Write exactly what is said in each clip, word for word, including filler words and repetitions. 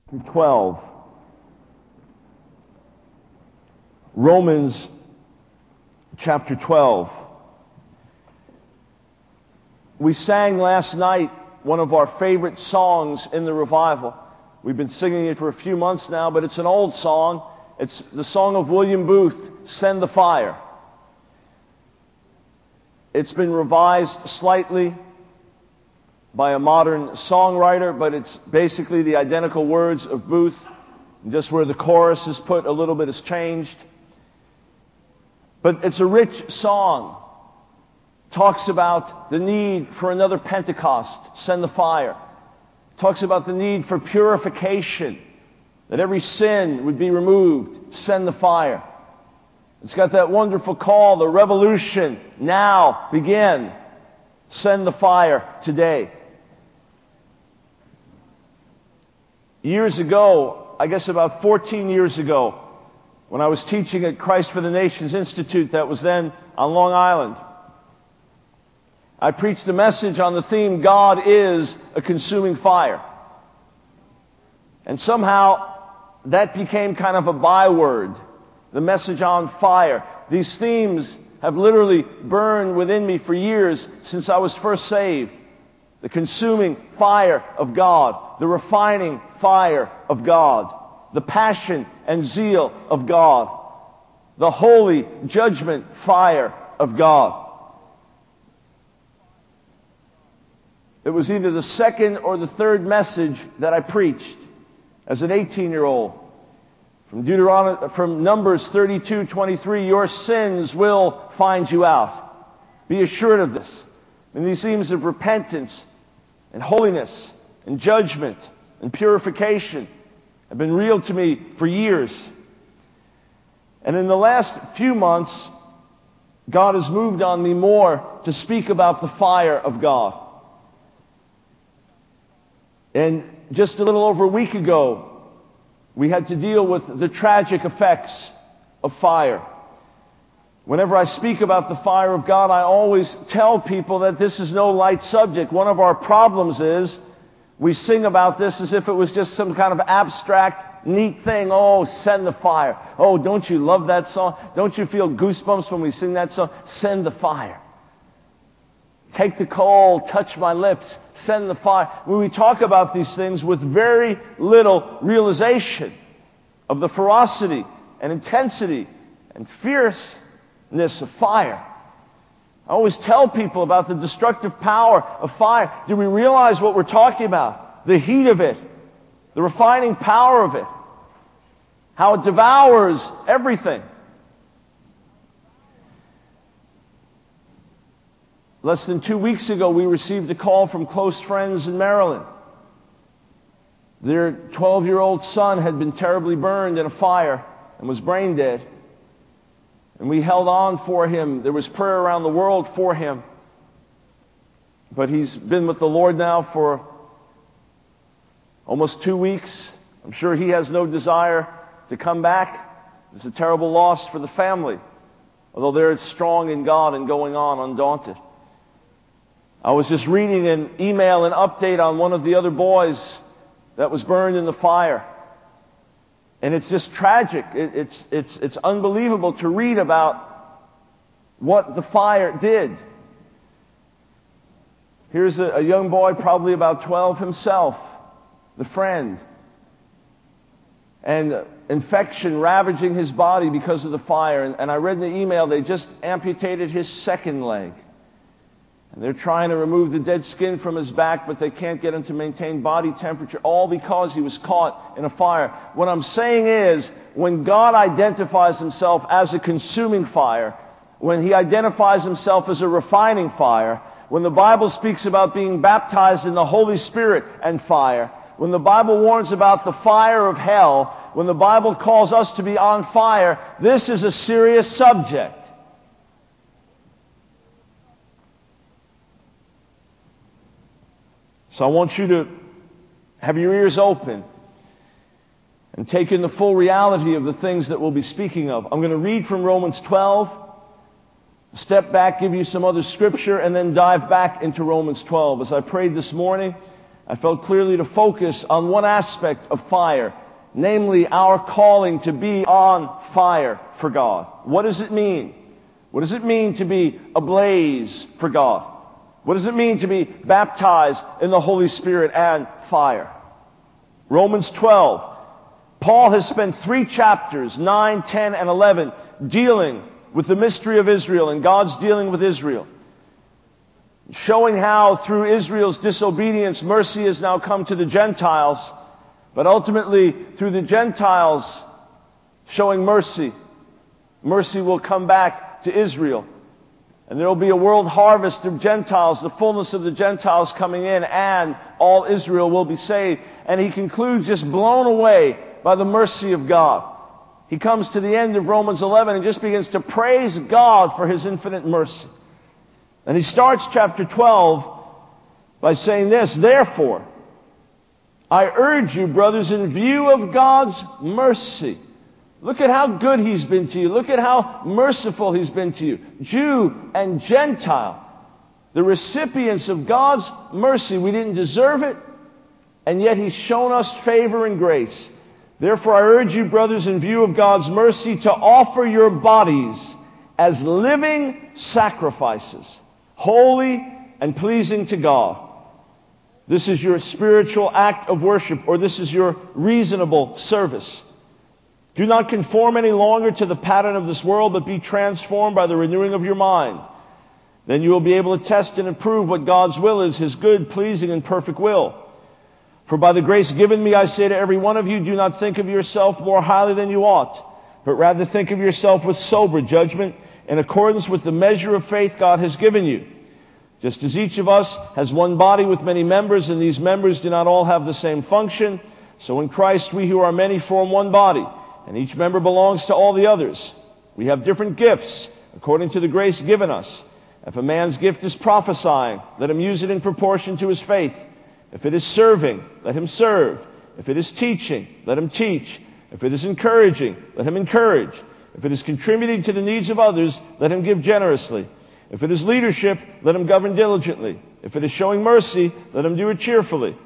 twelve. Romans chapter twelve. We sang last night one of our favorite songs in the revival. We've been singing it for a few months now, but it's an old song. It's the song of William Booth, "Send the Fire." It's been revised slightly by a modern songwriter, but it's basically the identical words of Booth. Just where the chorus is put, a little bit has changed. But it's a rich song. Talks about the need for another Pentecost, send the fire. Talks about the need for purification, that every sin would be removed, send the fire. It's got that wonderful call, the revolution, now, begin. Send the fire today. Years ago, I guess about fourteen years ago, when I was teaching at Christ for the Nations Institute that was then on Long Island, I preached a message on the theme, God is a consuming fire. And somehow that became kind of a byword, the message on fire. These themes have literally burned within me for years since I was first saved. The consuming fire of God, the refining fire of God, the passion and zeal of God, the holy judgment fire of God. It was either the second or the third message that I preached as an eighteen-year-old. From Deuteronomy, from Numbers thirty-two twenty-three, your sins will find you out. Be assured of this. And these themes of repentance and holiness and judgment and purification have been real to me for years. And in the last few months, God has moved on me more to speak about the fire of God. And just a little over a week ago, we had to deal with the tragic effects of fire. Whenever I speak about the fire of God, I always tell people that this is no light subject. One of our problems is we sing about this as if it was just some kind of abstract, neat thing. Oh, send the fire. Oh, don't you love that song? Don't you feel goosebumps when we sing that song? Send the fire. Take the coal, touch my lips, send the fire. When we talk about these things with very little realization of the ferocity and intensity and fierceness of fire. I always tell people about the destructive power of fire. Do we realize what we're talking about? The heat of it, the refining power of it, how it devours everything. Less than two weeks ago, we received a call from close friends in Maryland. Their twelve-year-old son had been terribly burned in a fire and was brain dead. And we held on for him. There was prayer around the world for him. But he's been with the Lord now for almost two weeks. I'm sure he has no desire to come back. It's a terrible loss for the family, although they're strong in God and going on undaunted. I was just reading an email, an update on one of the other boys that was burned in the fire. And it's just tragic. It, it's, it's, it's unbelievable to read about what the fire did. Here's a, a young boy, probably about twelve himself, the friend. And infection ravaging his body because of the fire. And, and I read in the email they just amputated his second leg. And they're trying to remove the dead skin from his back, but they can't get him to maintain body temperature, all because he was caught in a fire. What I'm saying is, when God identifies himself as a consuming fire, when he identifies himself as a refining fire, when the Bible speaks about being baptized in the Holy Spirit and fire, when the Bible warns about the fire of hell, when the Bible calls us to be on fire, this is a serious subject. So I want you to have your ears open and take in the full reality of the things that we'll be speaking of. I'm going to read from Romans twelve, step back, give you some other scripture, and then dive back into Romans twelve. As I prayed this morning, I felt clearly to focus on one aspect of fire, namely our calling to be on fire for God. What does it mean? What does it mean to be ablaze for God? What does it mean to be baptized in the Holy Spirit and fire? Romans twelve. Paul has spent three chapters, nine, ten, and eleven, dealing with the mystery of Israel and God's dealing with Israel. Showing how through Israel's disobedience, mercy has now come to the Gentiles, but ultimately through the Gentiles showing mercy, mercy will come back to Israel. And there will be a world harvest of Gentiles, the fullness of the Gentiles coming in, and all Israel will be saved. And he concludes just blown away by the mercy of God. He comes to the end of Romans eleven and just begins to praise God for His infinite mercy. And he starts chapter twelve by saying this, therefore, I urge you, brothers, in view of God's mercy. Look at how good He's been to you. Look at how merciful He's been to you. Jew and Gentile, the recipients of God's mercy. We didn't deserve it, and yet He's shown us favor and grace. Therefore, I urge you, brothers, in view of God's mercy, to offer your bodies as living sacrifices, holy and pleasing to God. This is your spiritual act of worship, or this is your reasonable service. Do not conform any longer to the pattern of this world, but be transformed by the renewing of your mind. Then you will be able to test and approve what God's will is, His good, pleasing, and perfect will. For by the grace given me, I say to every one of you, do not think of yourself more highly than you ought, but rather think of yourself with sober judgment, in accordance with the measure of faith God has given you. Just as each of us has one body with many members, and these members do not all have the same function, so in Christ we who are many form one body, and each member belongs to all the others. We have different gifts, according to the grace given us. If a man's gift is prophesying, let him use it in proportion to his faith. If it is serving, let him serve. If it is teaching, let him teach. If it is encouraging, let him encourage. If it is contributing to the needs of others, let him give generously. If it is leadership, let him govern diligently. If it is showing mercy, let him do it cheerfully.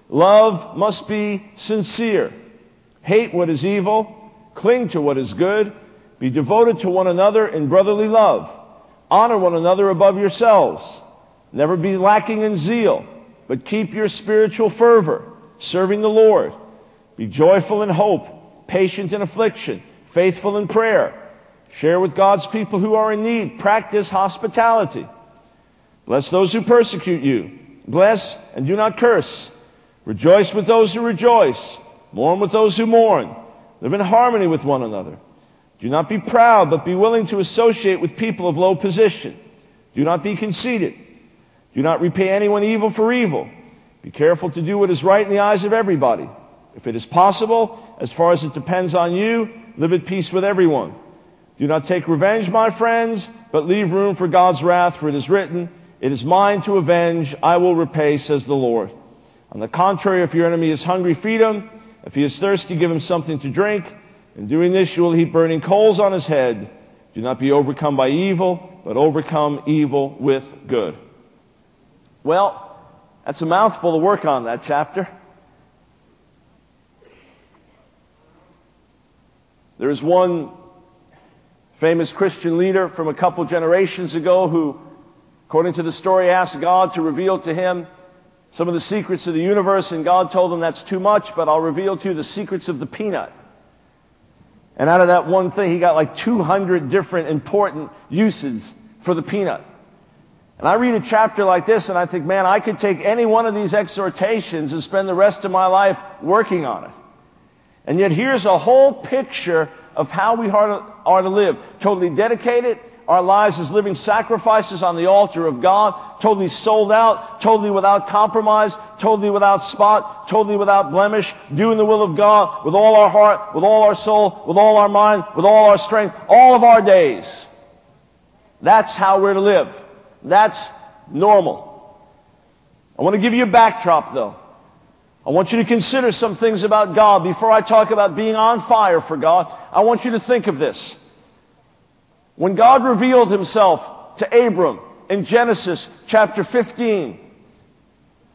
Love must be sincere. Hate what is evil. Cling to what is good. Be devoted to one another in brotherly love. Honor one another above yourselves. Never be lacking in zeal, but keep your spiritual fervor, serving the Lord. Be joyful in hope, patient in affliction, faithful in prayer. Share with God's people who are in need. Practice hospitality. Bless those who persecute you. Bless and do not curse. Rejoice with those who rejoice. Mourn with those who mourn. Live in harmony with one another. Do not be proud, but be willing to associate with people of low position. Do not be conceited. Do not repay anyone evil for evil. Be careful to do what is right in the eyes of everybody. If it is possible, as far as it depends on you, live at peace with everyone. Do not take revenge, my friends, but leave room for God's wrath, for it is written, it is mine to avenge, I will repay, says the Lord. On the contrary, if your enemy is hungry, feed him. If he is thirsty, give him something to drink. In doing this, you will heap burning coals on his head. Do not be overcome by evil, but overcome evil with good. Well, that's a mouthful to work on, that chapter. There is one famous Christian leader from a couple generations ago who, according to the story, asked God to reveal to him some of the secrets of the universe, and God told him that's too much, but I'll reveal to you the secrets of the peanut. And out of that one thing, he got like two hundred different important uses for the peanut. And I read a chapter like this and I think, man, I could take any one of these exhortations and spend the rest of my life working on it. And yet here's a whole picture of how we are to live. Totally dedicated, our lives as living sacrifices on the altar of God, totally sold out, totally without compromise, totally without spot, totally without blemish, doing the will of God with all our heart, with all our soul, with all our mind, with all our strength, all of our days. That's how we're to live. That's normal. I want to give you a backdrop, though. I want you to consider some things about God. Before I talk about being on fire for God, I want you to think of this. When God revealed Himself to Abram in Genesis chapter fifteen,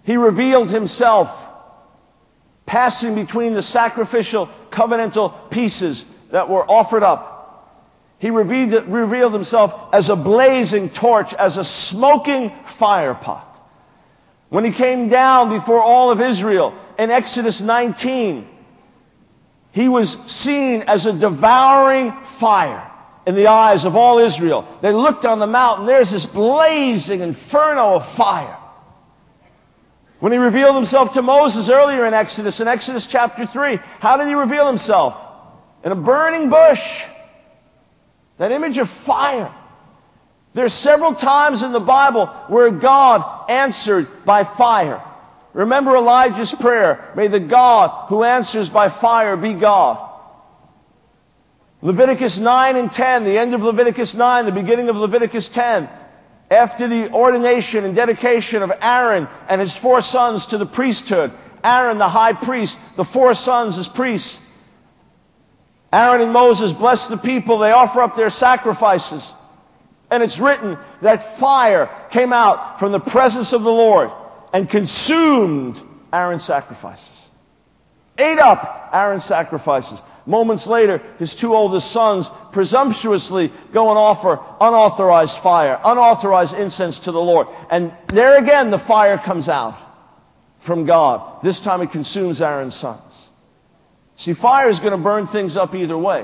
He revealed himself, passing between the sacrificial covenantal pieces that were offered up. He revealed, revealed himself as a blazing torch, as a smoking fire pot. When he came down before all of Israel in Exodus nineteen, he was seen as a devouring fire in the eyes of all Israel. They looked on the mountain, there's this blazing inferno of fire. When he revealed himself to Moses earlier in Exodus, in Exodus chapter three, how did he reveal himself? In a burning bush. That image of fire. There's several times in the Bible where God answered by fire. Remember Elijah's prayer, may the God who answers by fire be God. Leviticus nine and ten, the end of Leviticus nine, the beginning of Leviticus ten. After the ordination and dedication of Aaron and his four sons to the priesthood, Aaron the high priest, the four sons as priests. Aaron and Moses bless the people, they offer up their sacrifices. And it's written that fire came out from the presence of the Lord and consumed Aaron's sacrifices. Ate up Aaron's sacrifices. Moments later, his two oldest sons presumptuously go and offer unauthorized fire, unauthorized incense to the Lord. And there again, the fire comes out from God. This time it consumes Aaron's sons. See, fire is going to burn things up either way.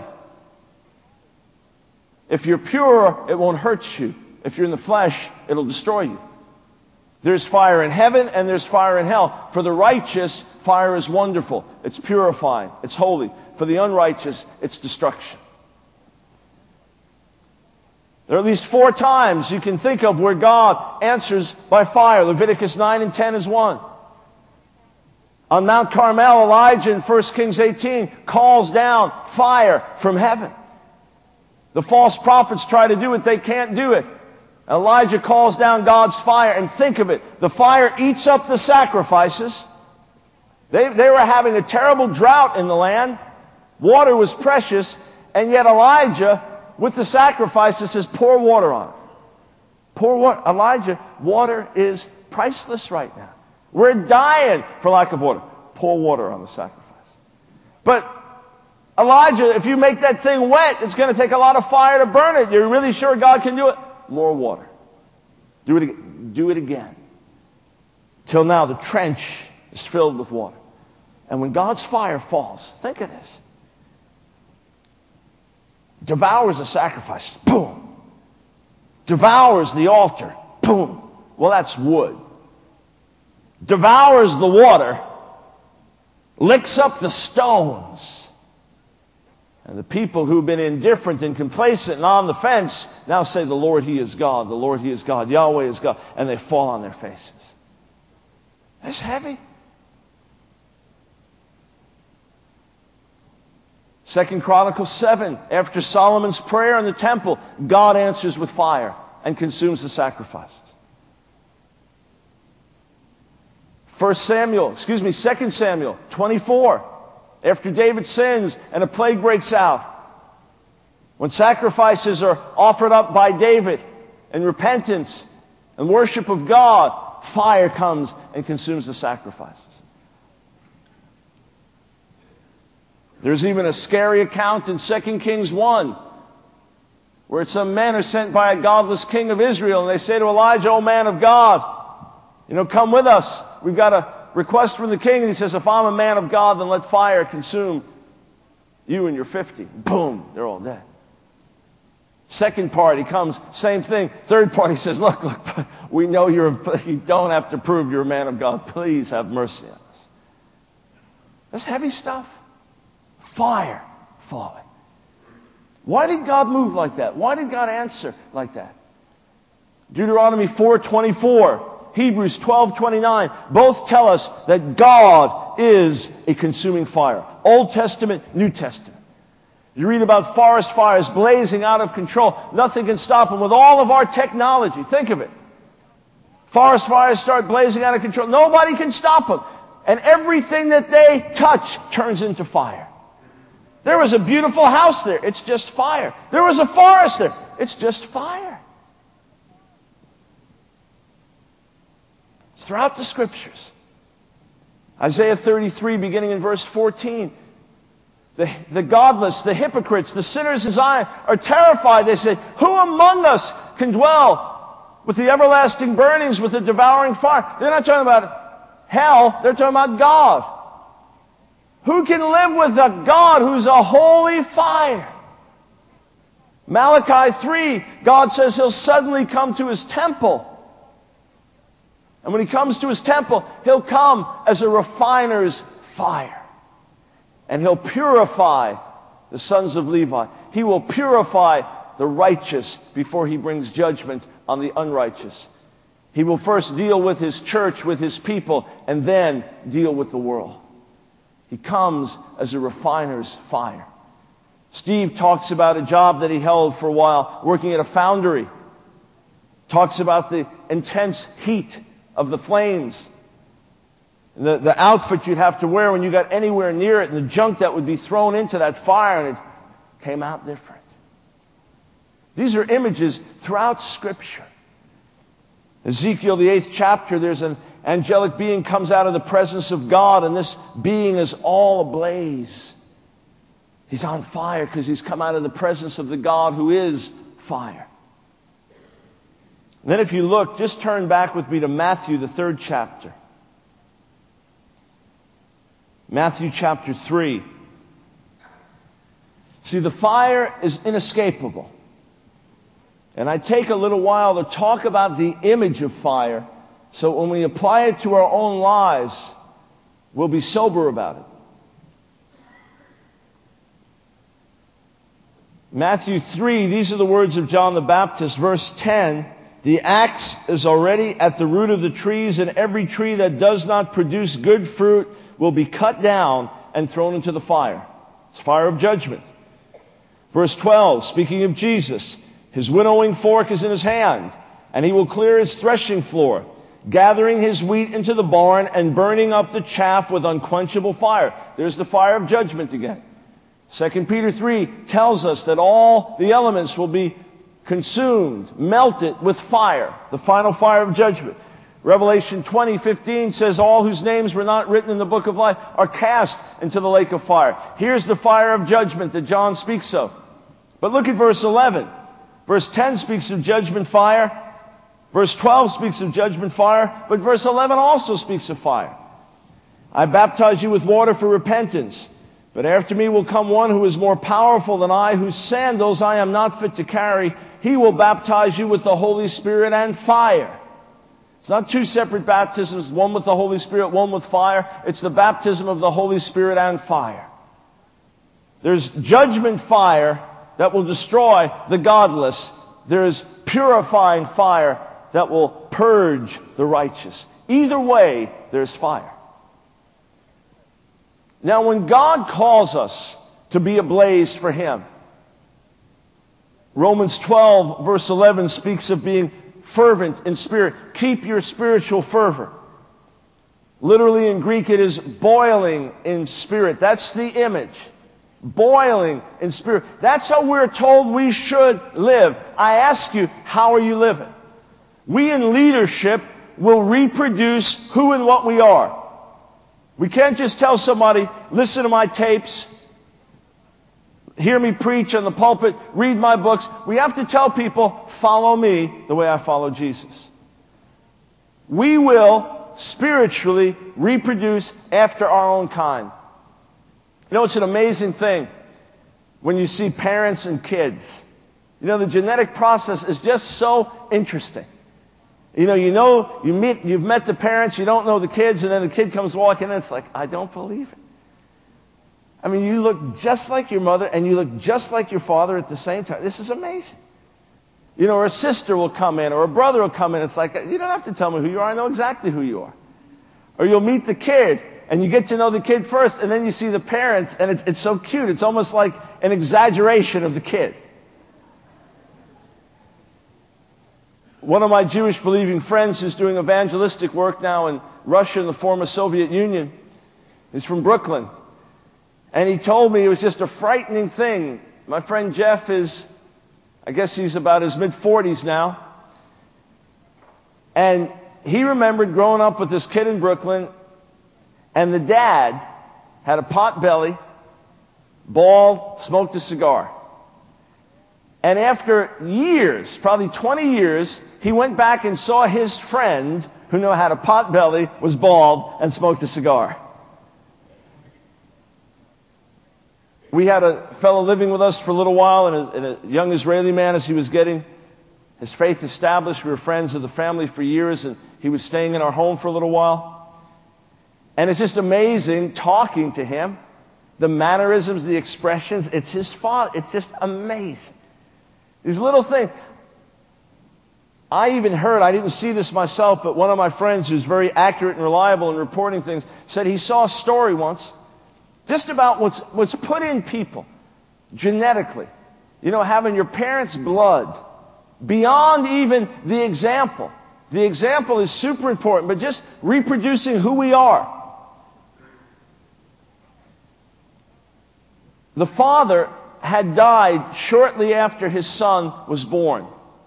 If you're pure, it won't hurt you. If you're in the flesh, it'll destroy you. There's fire in heaven and there's fire in hell. For the righteous, fire is wonderful. It's purifying. It's holy. For the unrighteous, it's destruction. There are at least four times you can think of where God answers by fire. Leviticus nine and ten is one. On Mount Carmel, Elijah in First Kings eighteen calls down fire from heaven. The false prophets try to do it. They can't do it. Elijah calls down God's fire, and think of it. The fire eats up the sacrifices. They, they were having a terrible drought in the land. Water was precious, and yet Elijah, with the sacrifices, says, pour water on it. Pour water. Elijah, water is priceless right now. We're dying for lack of water. Pour water on the sacrifice. But Elijah, if you make that thing wet, it's going to take a lot of fire to burn it. You're really sure God can do it? More water. Do it, do it again. Till now the trench is filled with water. And when God's fire falls, think of this. Devours the sacrifice. Boom. Devours the altar. Boom. Well, that's wood. Devours the water. Licks up the stones. And the people who've been indifferent and complacent and on the fence now say, the Lord, He is God. The Lord, He is God. Yahweh is God. And they fall on their faces. That's heavy. Second Chronicles seven, after Solomon's prayer in the temple, God answers with fire and consumes the sacrifices. First Samuel, excuse me, Second Samuel twenty-four. After David sins and a plague breaks out, when sacrifices are offered up by David in repentance and worship of God, fire comes and consumes the sacrifices. There's even a scary account in Second Kings one where some men are sent by a godless king of Israel and they say to Elijah, "Oh man of God, you know, come with us. We've got a request from the king." And he says, "If I'm a man of God, then let fire consume you and your fifty. Boom, they're all dead. Second part, he comes, same thing. Third part, he says, look, look, we know you're, you don't have to prove you're a man of God. Please have mercy on us. That's heavy stuff. Fire falling. Why did God move like that? Why did God answer like that? Deuteronomy four twenty-four, Hebrews twelve twenty-nine, both tell us that God is a consuming fire. Old Testament, New Testament. You read about forest fires blazing out of control. Nothing can stop them with all of our technology. Think of it. Forest fires start blazing out of control. Nobody can stop them. And everything that they touch turns into fire. There was a beautiful house there. It's just fire. There was a forest there. It's just fire. It's throughout the Scriptures. Isaiah thirty-three, beginning in verse fourteen. The, the godless, the hypocrites, the sinners in Zion are terrified. They say, who among us can dwell with the everlasting burnings, with the devouring fire? They're not talking about hell. They're talking about God. Who can live with a God who's a holy fire? Malachi three, God says He'll suddenly come to His temple. And when He comes to His temple, He'll come as a refiner's fire. And He'll purify the sons of Levi. He will purify the righteous before He brings judgment on the unrighteous. He will first deal with His church, with His people, and then deal with the world. He comes as a refiner's fire. Steve talks about a job that he held for a while, working at a foundry. Talks about the intense heat of the flames. The, the outfit you'd have to wear when you got anywhere near it, and the junk that would be thrown into that fire, and it came out different. These are images throughout Scripture. Ezekiel, the eighth chapter, there's an angelic being comes out of the presence of God, and this being is all ablaze. He's on fire because he's come out of the presence of the God who is fire. And then if you look, just turn back with me to Matthew, the third chapter. Matthew chapter three. See, the fire is inescapable. And I take a little while to talk about the image of fire, so when we apply it to our own lives, we'll be sober about it. Matthew three, these are the words of John the Baptist, verse ten. The axe is already at the root of the trees, and every tree that does not produce good fruit will be cut down and thrown into the fire. It's fire of judgment. Verse twelve, speaking of Jesus, His winnowing fork is in His hand, and He will clear His threshing floor, gathering His wheat into the barn and burning up the chaff with unquenchable fire. There's the fire of judgment again. Second Peter three tells us that all the elements will be consumed, melted with fire, the final fire of judgment. Revelation twenty fifteen says all whose names were not written in the book of life are cast into the lake of fire. Here's the fire of judgment that John speaks of. But look at verse eleven. Verse ten speaks of judgment fire. Verse twelve speaks of judgment fire. But verse eleven also speaks of fire. I baptize you with water for repentance. But after me will come one who is more powerful than I, whose sandals I am not fit to carry. He will baptize you with the Holy Spirit and fire. It's not two separate baptisms, one with the Holy Spirit, one with fire. It's the baptism of the Holy Spirit and fire. There's judgment fire that will destroy the godless. There is purifying fire that will purge the righteous. Either way, there's fire. Now, when God calls us to be ablaze for Him, Romans twelve, verse eleven speaks of being fervent in spirit. Keep your spiritual fervor. Literally in Greek, it is boiling in spirit. That's the image. Boiling in spirit. That's how we're told we should live. I ask you, how are you living? We in leadership will reproduce who and what we are. We can't just tell somebody, listen to my tapes, hear me preach on the pulpit, read my books. We have to tell people, follow me the way I follow Jesus. We will spiritually reproduce after our own kind. You know, it's an amazing thing when you see parents and kids. You know, the genetic process is just so interesting. You know, you know, you meet, you've met the parents, you don't know the kids, and then the kid comes walking in, it's like, I don't believe it. I mean, you look just like your mother, and you look just like your father at the same time. This is amazing. You know, or a sister will come in, or a brother will come in, it's like, you don't have to tell me who you are, I know exactly who you are. Or you'll meet the kid, and you get to know the kid first, and then you see the parents, and it's, it's so cute, it's almost like an exaggeration of the kid. One of my Jewish believing friends who's doing evangelistic work now in Russia and the former Soviet Union is from Brooklyn. And he told me it was just a frightening thing. My friend Jeff is, I guess he's about his mid-forties now. And he remembered growing up with this kid in Brooklyn, and the dad had a pot belly, bald, smoked a cigar. And after years, probably twenty years, he went back and saw his friend, who now had a pot belly, was bald, and smoked a cigar. We had a fellow living with us for a little while, and a, and a young Israeli man, as he was getting his faith established. We were friends of the family for years, and he was staying in our home for a little while. And it's just amazing talking to him. The mannerisms, the expressions, it's his father. It's just amazing. These little things. I even heard, I didn't see this myself, but one of my friends who's very accurate and reliable in reporting things said he saw a story once just about what's, what's put in people genetically. You know, having your parents' blood beyond even the example. The example is super important, but just reproducing who we are. The father had died shortly after his son was born.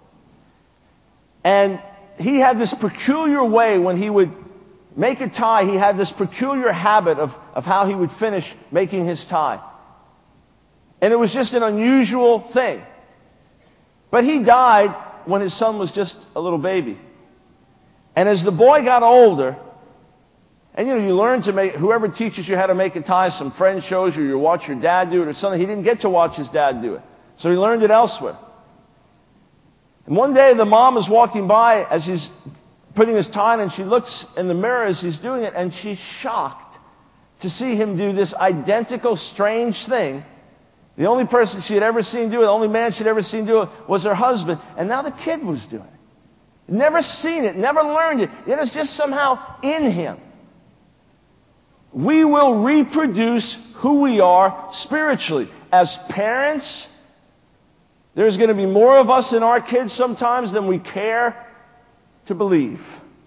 And he had this peculiar way when he would make a tie, he had this peculiar habit of, of how he would finish making his tie. And it was just an unusual thing. But he died when his son was just a little baby. And as the boy got older, and you know, you learn to make, whoever teaches you how to make a tie, some friend shows you, you watch your dad do it or something. He didn't get to watch his dad do it. So he learned it elsewhere. And one day the mom is walking by as he's putting his tie on, and she looks in the mirror as he's doing it, and she's shocked to see him do this identical, strange thing. The only person she had ever seen do it, the only man she'd ever seen do it, was her husband. And now the kid was doing it. Never seen it, never learned it. Yet it's just somehow in him. We will reproduce who we are spiritually. As parents, there's going to be more of us in our kids sometimes than we care to believe.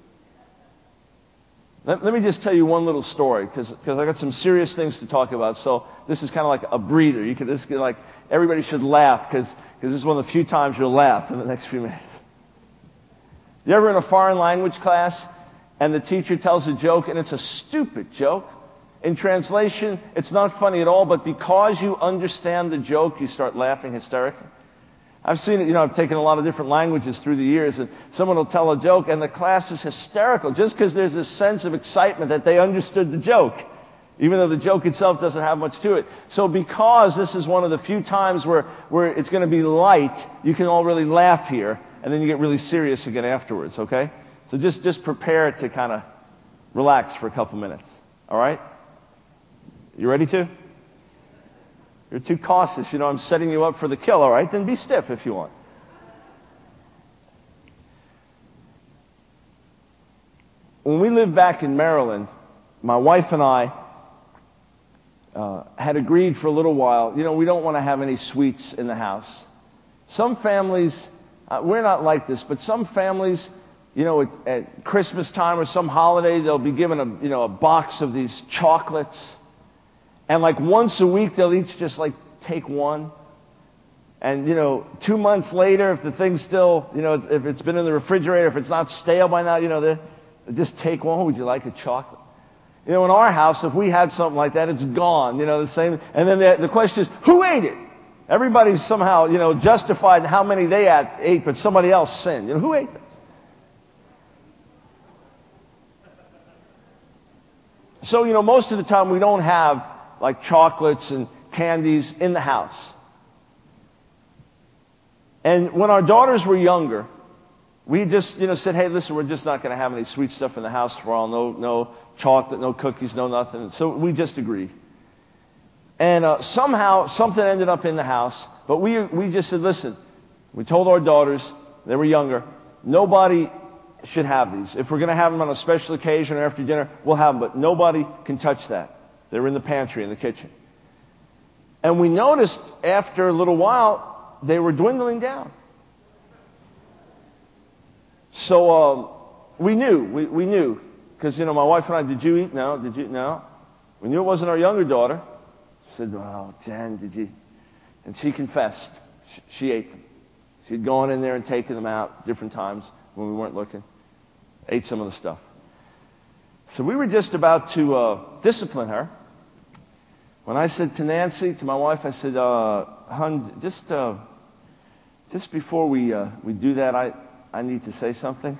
Let, let me just tell you one little story, because I got some serious things to talk about. So this is kind of like a breather. You could, this is like, everybody should laugh, because this is one of the few times you'll laugh in the next few minutes. You ever in a foreign language class, and the teacher tells a joke, and it's a stupid joke? In translation, it's not funny at all, but because you understand the joke, you start laughing hysterically. I've seen it, you know, I've taken a lot of different languages through the years, and someone will tell a joke, and the class is hysterical, just because there's this sense of excitement that they understood the joke, even though the joke itself doesn't have much to it. So because this is one of the few times where, where it's going to be light, you can all really laugh here, and then you get really serious again afterwards, okay? So just, just prepare to kind of relax for a couple minutes, all right? You ready to? You're too cautious. You know, I'm setting you up for the kill, all right? Then be stiff if you want. When we lived back in Maryland, my wife and I uh, had agreed for a little while, you know, we don't want to have any sweets in the house. Some families, uh, we're not like this, but some families, you know, at, at Christmas time or some holiday, they'll be given a, you know, a box of these chocolates. And like once a week, they'll each just like take one. And, you know, two months later, if the thing's still, you know, if it's been in the refrigerator, if it's not stale by now, you know, they just take one. Would you like a chocolate? You know, in our house, if we had something like that, it's gone. You know, the same. And then the, the question is, who ate it? Everybody's somehow, you know, justified in how many they had, ate, but somebody else sinned. You know, who ate it? So, you know, most of the time we don't have like chocolates and candies in the house. And when our daughters were younger, we just, you know, said, hey, listen, we're just not going to have any sweet stuff in the house for all. No, no chocolate, no cookies, no nothing. So we just agreed. And uh, somehow something ended up in the house. But we we just said, listen, we told our daughters, they were younger, nobody should have these. If we're going to have them on a special occasion or after dinner, we'll have them. But nobody can touch that. They were in the pantry, in the kitchen. And we noticed after a little while, they were dwindling down. So um, we knew, we, we knew. Because, you know, my wife and I, did you eat? No. Did you? No. We knew it wasn't our younger daughter. She said, oh, Jen, did you? And she confessed. She, she ate them. She'd gone in there and taken them out different times when we weren't looking. ate some of the stuff. So we were just about to uh, discipline her when I said to Nancy, to my wife, I said, uh, "Hun, just uh, just before we uh, we do that, I I need to say something."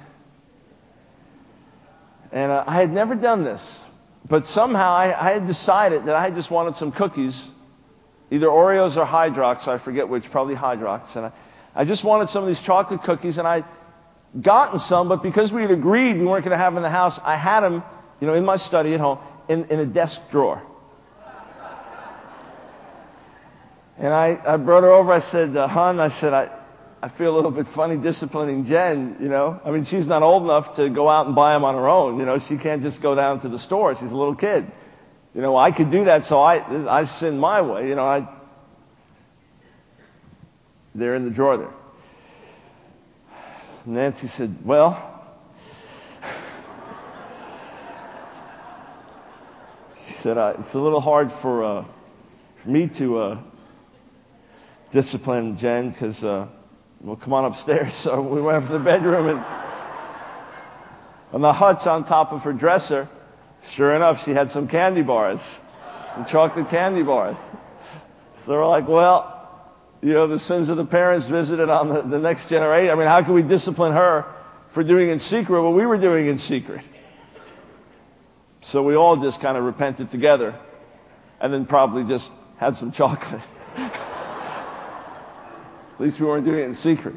And uh, I had never done this, but somehow I, I had decided that I just wanted some cookies, either Oreos or Hydrox, I forget which, probably Hydrox, and I, I just wanted some of these chocolate cookies, and I'd gotten some, but because we had agreed we weren't going to have them in the house, I had them, you know, in my study at home, in, in a desk drawer. And I, I brought her over, I said, uh, "Hon," I said, I, I feel a little bit funny disciplining Jen, you know. I mean, she's not old enough to go out and buy them on her own, you know. She can't just go down to the store. She's a little kid. You know, I could do that, so I, I sin my way, you know. I, they're in the drawer there. Nancy said, "Well," she said, uh, "it's a little hard for, uh, for me to uh, discipline Jen because, uh, well, come on upstairs." So we went up to the bedroom, and on the hutch on top of her dresser, sure enough, she had some candy bars, some chocolate candy bars. So we're like, well, you know, the sins of the parents visited on the, the next generation. I mean, how can we discipline her for doing in secret what we were doing in secret? So we all just kind of repented together, and then probably just had some chocolate. At least we weren't doing it in secret.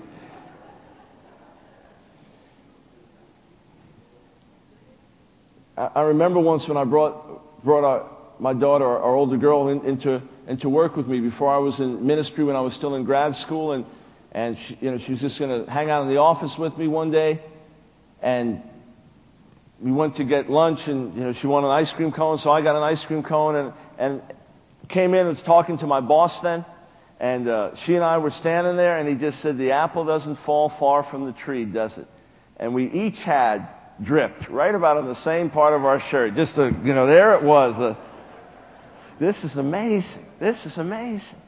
I, I remember once when I brought brought our, my daughter, our, our older girl, in, into into work with me before I was in ministry, when I was still in grad school, and and she, you know, she was just going to hang out in the office with me one day, and we went to get lunch, and you know, she wanted an ice cream cone, so I got an ice cream cone, and and came in and was talking to my boss then. And uh, she and I were standing there, and he just said, "The apple doesn't fall far from the tree, does it?" And we each had dripped right about on the same part of our shirt. Just, a, you know, there it was. Uh, this is amazing. This is amazing.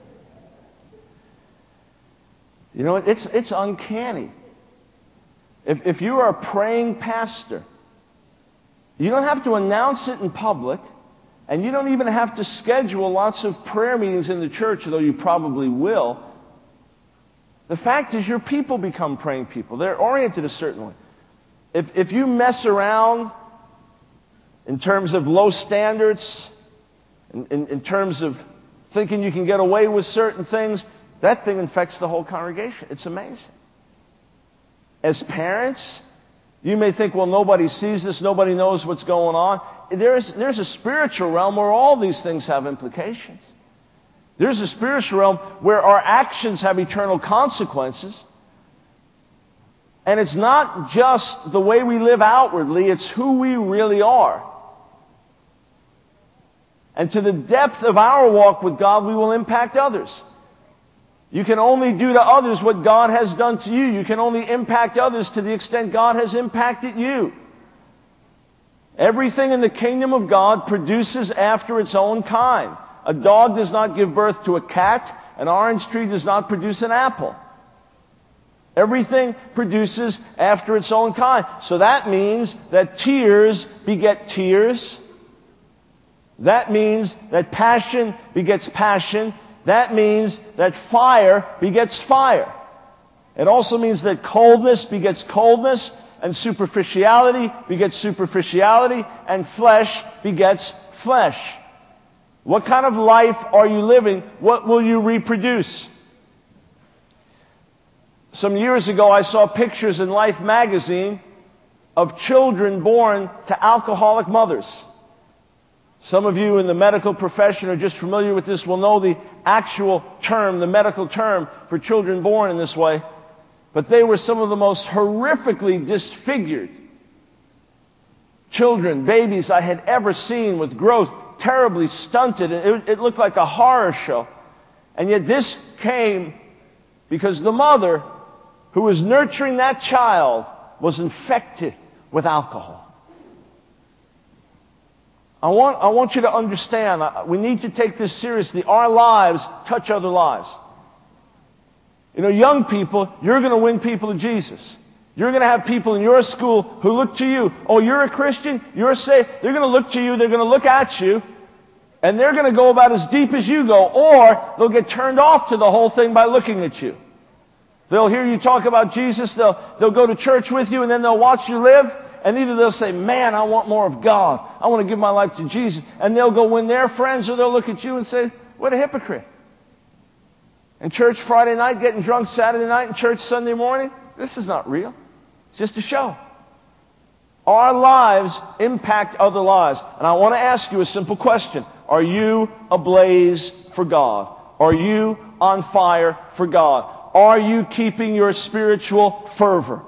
You know, it's it's uncanny. If if you are a praying pastor, you don't have to announce it in public. And you don't even have to schedule lots of prayer meetings in the church, though you probably will. The fact is, your people become praying people. They're oriented a certain way. If, if you mess around in terms of low standards, in, in, in terms of thinking you can get away with certain things, that thing infects the whole congregation. It's amazing. As parents, you may think, well, nobody sees this, nobody knows what's going on. There's, there's a spiritual realm where all these things have implications. There's a spiritual realm where our actions have eternal consequences. And it's not just the way we live outwardly, it's who we really are. And to the depth of our walk with God, we will impact others. You can only do to others what God has done to you. You can only impact others to the extent God has impacted you. Everything in the kingdom of God produces after its own kind. A dog does not give birth to a cat. An orange tree does not produce an apple. Everything produces after its own kind. So that means that tears beget tears. That means that passion begets passion. That means that fire begets fire. It also means that coldness begets coldness, and superficiality begets superficiality, and flesh begets flesh. What kind of life are you living? What will you reproduce? Some years ago, I saw pictures in Life magazine of children born to alcoholic mothers. Some of you in the medical profession are just familiar with this, will know the actual term, the medical term for children born in this way. But they were some of the most horrifically disfigured children, babies I had ever seen, with growth terribly stunted. It, it looked like a horror show. And yet this came because the mother who was nurturing that child was infected with alcohol. I want, I want you to understand, we need to take this seriously. Our lives touch other lives. You know, young people, you're going to win people to Jesus. You're going to have people in your school who look to you. Oh, you're a Christian? You're saved? They're going to look to you. They're going to look at you. And they're going to go about as deep as you go. Or they'll get turned off to the whole thing by looking at you. They'll hear you talk about Jesus. They'll, they'll go to church with you, and then they'll watch you live. And either they'll say, man, I want more of God. I want to give my life to Jesus. And they'll go win their friends, or they'll look at you and say, what a hypocrite. And church Friday night, getting drunk Saturday night, and church Sunday morning. This is not real. It's just a show. Our lives impact other lives. And I want to ask you a simple question. Are you ablaze for God? Are you on fire for God? Are you keeping your spiritual fervor?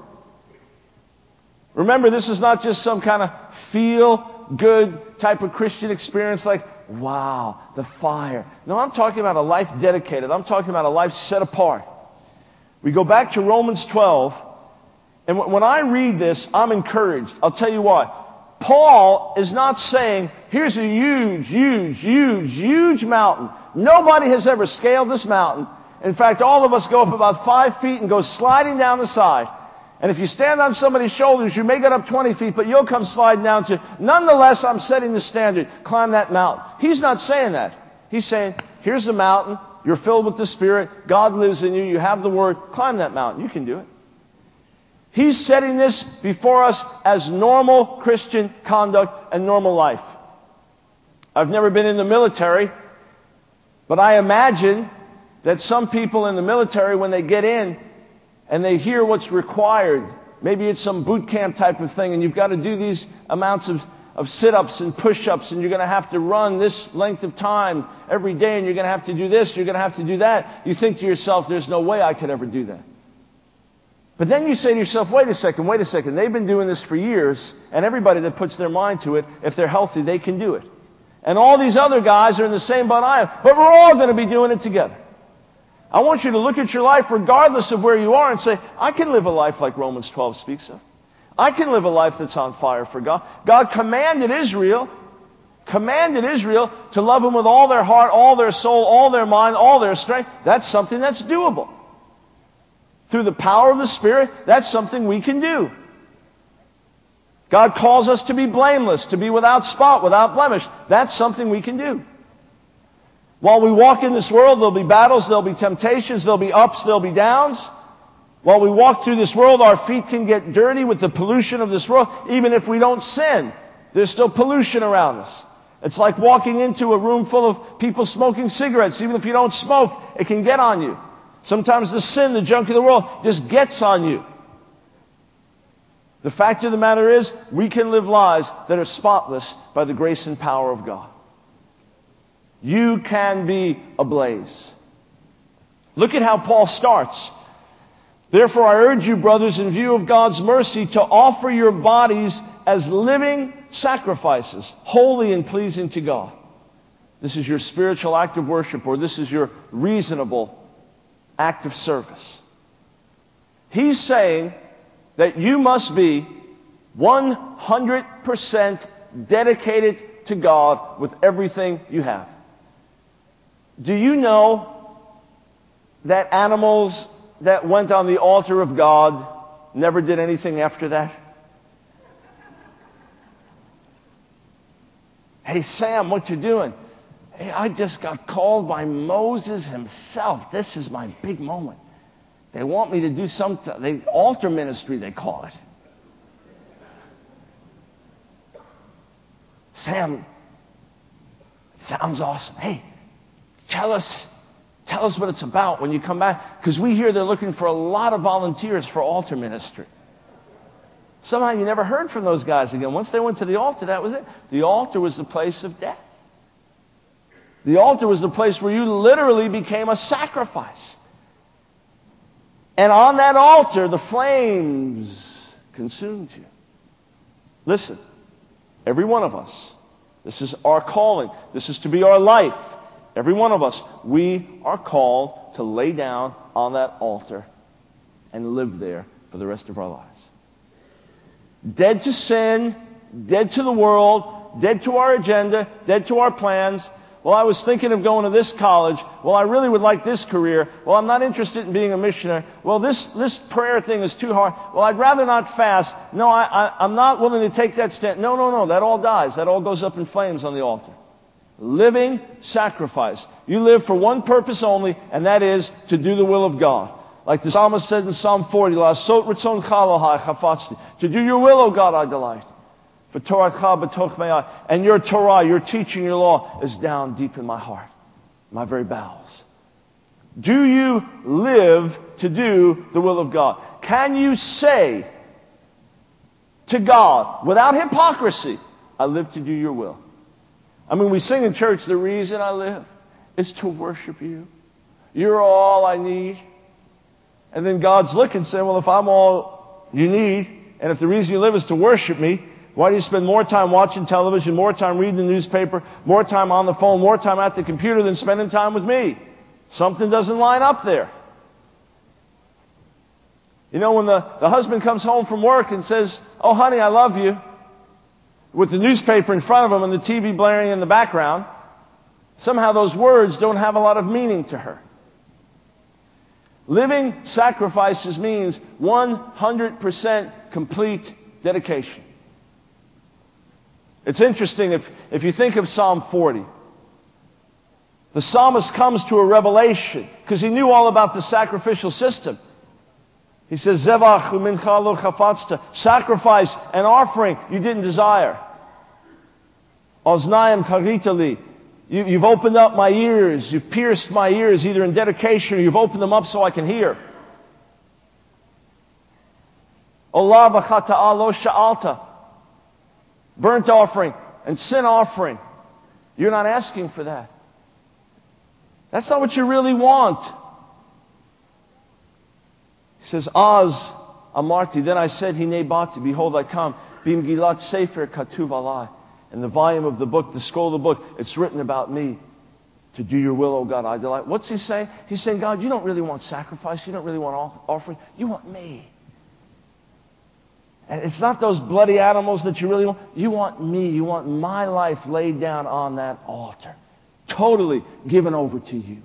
Remember, this is not just some kind of feel-good type of Christian experience like, wow, the fire. No, I'm talking about a life dedicated. I'm talking about a life set apart. We go back to Romans twelve, and when I read this, I'm encouraged. I'll tell you what. Paul is not saying, here's a huge, huge, huge, huge mountain. Nobody has ever scaled this mountain. In fact, all of us go up about five feet and go sliding down the side. And if you stand on somebody's shoulders, you may get up twenty feet, but you'll come sliding down to, nonetheless, I'm setting the standard. Climb that mountain. He's not saying that. He's saying, here's the mountain. You're filled with the Spirit. God lives in you. You have the Word. Climb that mountain. You can do it. He's setting this before us as normal Christian conduct and normal life. I've never been in the military, but I imagine that some people in the military, when they get in and they hear what's required, maybe it's some boot camp type of thing, and you've got to do these amounts of, of sit-ups and push-ups, and you're going to have to run this length of time every day, and you're going to have to do this, you're going to have to do that. You think to yourself, there's no way I could ever do that. But then you say to yourself, wait a second, wait a second. They've been doing this for years, and everybody that puts their mind to it, if they're healthy, they can do it. And all these other guys are in the same boat I am, but we're all going to be doing it together. I want you to look at your life regardless of where you are and say, I can live a life like Romans twelve speaks of. I can live a life that's on fire for God. God commanded Israel, commanded Israel to love Him with all their heart, all their soul, all their mind, all their strength. That's something that's doable. Through the power of the Spirit, that's something we can do. God calls us to be blameless, to be without spot, without blemish. That's something we can do. While we walk in this world, there'll be battles, there'll be temptations, there'll be ups, there'll be downs. While we walk through this world, our feet can get dirty with the pollution of this world. Even if we don't sin, there's still pollution around us. It's like walking into a room full of people smoking cigarettes. Even if you don't smoke, it can get on you. Sometimes the sin, the junk of the world, just gets on you. The fact of the matter is, we can live lives that are spotless by the grace and power of God. You can be ablaze. Look at how Paul starts. Therefore, I urge you, brothers, in view of God's mercy, to offer your bodies as living sacrifices, holy and pleasing to God. This is your spiritual act of worship, or this is your reasonable act of service. He's saying that you must be one hundred percent dedicated to God with everything you have. Do you know that animals that went on the altar of God never did anything after that? Hey, Sam, what you doing? Hey, I just got called by Moses himself. This is my big moment. They want me to do some t- they, altar ministry, they call it. Sam, sounds awesome. Hey, tell us, tell us what it's about when you come back. Because we hear they're looking for a lot of volunteers for altar ministry. Somehow you never heard from those guys again. Once they went to the altar, that was it. The altar was the place of death. The altar was the place where you literally became a sacrifice. And on that altar, the flames consumed you. Listen, every one of us, this is our calling. This is to be our life. Every one of us, we are called to lay down on that altar and live there for the rest of our lives. Dead to sin, dead to the world, dead to our agenda, dead to our plans. Well, I was thinking of going to this college. Well, I really would like this career. Well, I'm not interested in being a missionary. Well, this, this prayer thing is too hard. Well, I'd rather not fast. No, I, I, I'm not willing to take that stand. No, no, no. That all dies. That all goes up in flames on the altar. Living sacrifice. You live for one purpose only, and that is to do the will of God. Like the psalmist said in Psalm forty, "La'asot ratzon Elohai chafatzti." To do your will, O God, I delight. For Toratcha b'toch me'ai. And your Torah, your teaching, your law is down deep in my heart, my very bowels. Do you live to do the will of God? Can you say to God, without hypocrisy, I live to do your will? I mean, we sing in church, the reason I live is to worship you. You're all I need. And then God's looking and saying, well, if I'm all you need, and if the reason you live is to worship me, why do you spend more time watching television, more time reading the newspaper, more time on the phone, more time at the computer than spending time with me? Something doesn't line up there. You know, when the, the husband comes home from work and says, oh, honey, I love you, with the newspaper in front of him and the T V blaring in the background, somehow those words don't have a lot of meaning to her. Living sacrifices means one hundred percent complete dedication. It's interesting if, if you think of Psalm forty. The psalmist comes to a revelation because he knew all about the sacrificial system. He says, Zevach u'mincha lo chafatzta. Sacrifice and offering you didn't desire. Oznayim karita li. You, you've opened up my ears. You've pierced my ears either in dedication or you've opened them up so I can hear. Olah v'chata'a lo sha'alta. Burnt offering and sin offering. You're not asking for that. That's not what you really want. He says, Az amarti. Then I said, Hinei bati. Behold, I come. Bim gilat sefer katuv alai. In the volume of the book, the scroll of the book, it's written about me. To do your will, O God, I delight. What's he saying? He's saying, God, you don't really want sacrifice. You don't really want offering. You want me. And it's not those bloody animals that you really want. You want me. You want my life laid down on that altar. Totally given over to you.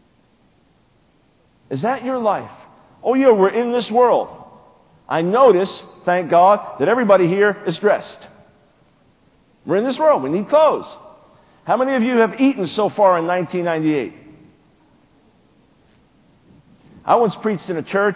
Is that your life? Oh yeah, we're in this world. I notice, thank God, that everybody here is dressed. We're in this world. We need clothes. How many of you have eaten so far in nineteen ninety-eight? I once preached in a church.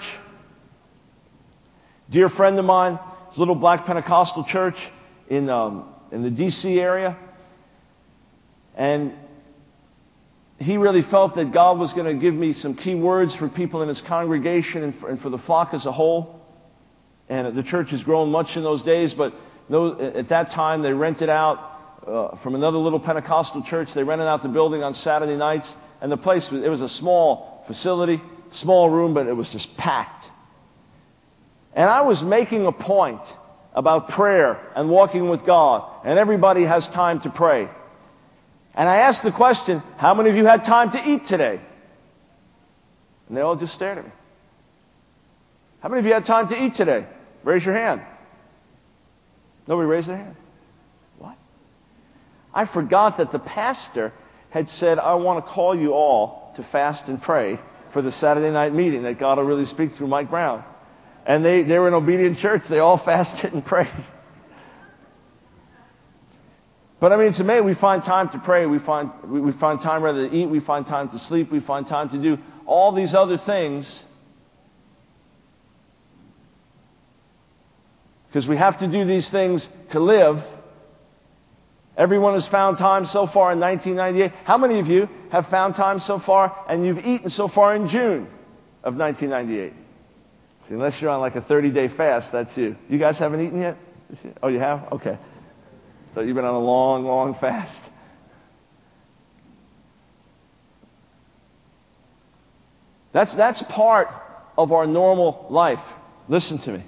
Dear friend of mine, it's a little black Pentecostal church in um, in the D C area. And he really felt that God was going to give me some key words for people in his congregation and for, and for the flock as a whole. And the church has grown much in those days, but no, at that time they rented out uh, from another little Pentecostal church. They rented out the building on Saturday nights, and the place was, it was a small facility, small room, but it was just packed. And I was making a point about prayer and walking with God, and everybody has time to pray. And I asked the question, how many of you had time to eat today? And they all just stared at me. How many of you had time to eat today? Raise your hand. Nobody raised their hand. What? I forgot that the pastor had said, I want to call you all to fast and pray for the Saturday night meeting, that God will really speak through Mike Brown. And they, they were an obedient church. They all fasted and prayed. But I mean, it's amazing. We find time to pray. We find, we, we find time rather to eat. We find time to sleep. We find time to do all these other things. Because we have to do these things to live. Everyone has found time so far in nineteen ninety-eight. How many of you have found time so far and you've eaten so far in June of nineteen ninety-eight? See, unless you're on like a thirty-day fast, that's you. You guys haven't eaten yet? Oh, you have? Okay. So you've been on a long, long fast. That's, that's part of our normal life. Listen to me.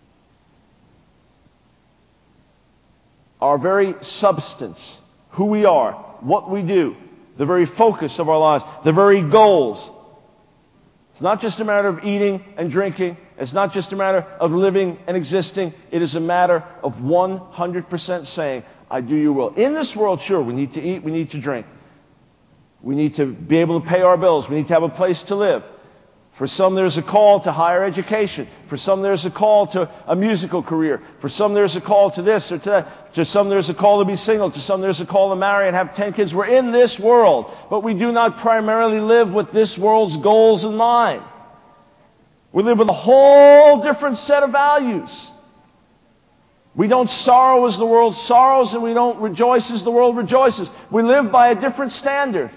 Our very substance, who we are, what we do, the very focus of our lives, the very goals. It's not just a matter of eating and drinking. It's not just a matter of living and existing. It is a matter of one hundred percent saying, I do your will. In this world, sure, we need to eat, we need to drink. We need to be able to pay our bills. We need to have a place to live. For some, there's a call to higher education. For some, there's a call to a musical career. For some, there's a call to this or to that. To some, there's a call to be single. To some, there's a call to marry and have ten kids. We're in this world, but we do not primarily live with this world's goals in mind. We live with a whole different set of values. We don't sorrow as the world sorrows, and we don't rejoice as the world rejoices. We live by a different standard.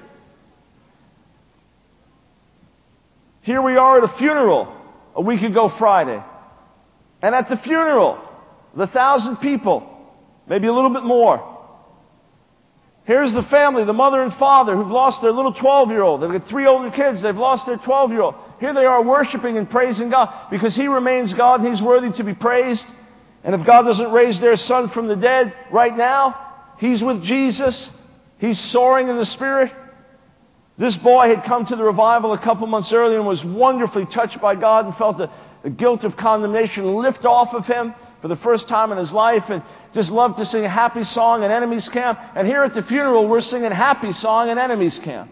Here we are at a funeral a week ago Friday. And at the funeral, the thousand people, maybe a little bit more. Here's the family, the mother and father who've lost their little twelve-year-old. They've got three older kids. They've lost their twelve-year-old. Here they are worshiping and praising God because He remains God and He's worthy to be praised. And if God doesn't raise their son from the dead right now, he's with Jesus. He's soaring in the Spirit. This boy had come to the revival a couple months earlier and was wonderfully touched by God and felt the, the guilt of condemnation lift off of him for the first time in his life, and just loved to sing a happy song in Enemies Camp. And here at the funeral, we're singing happy song in Enemies Camp.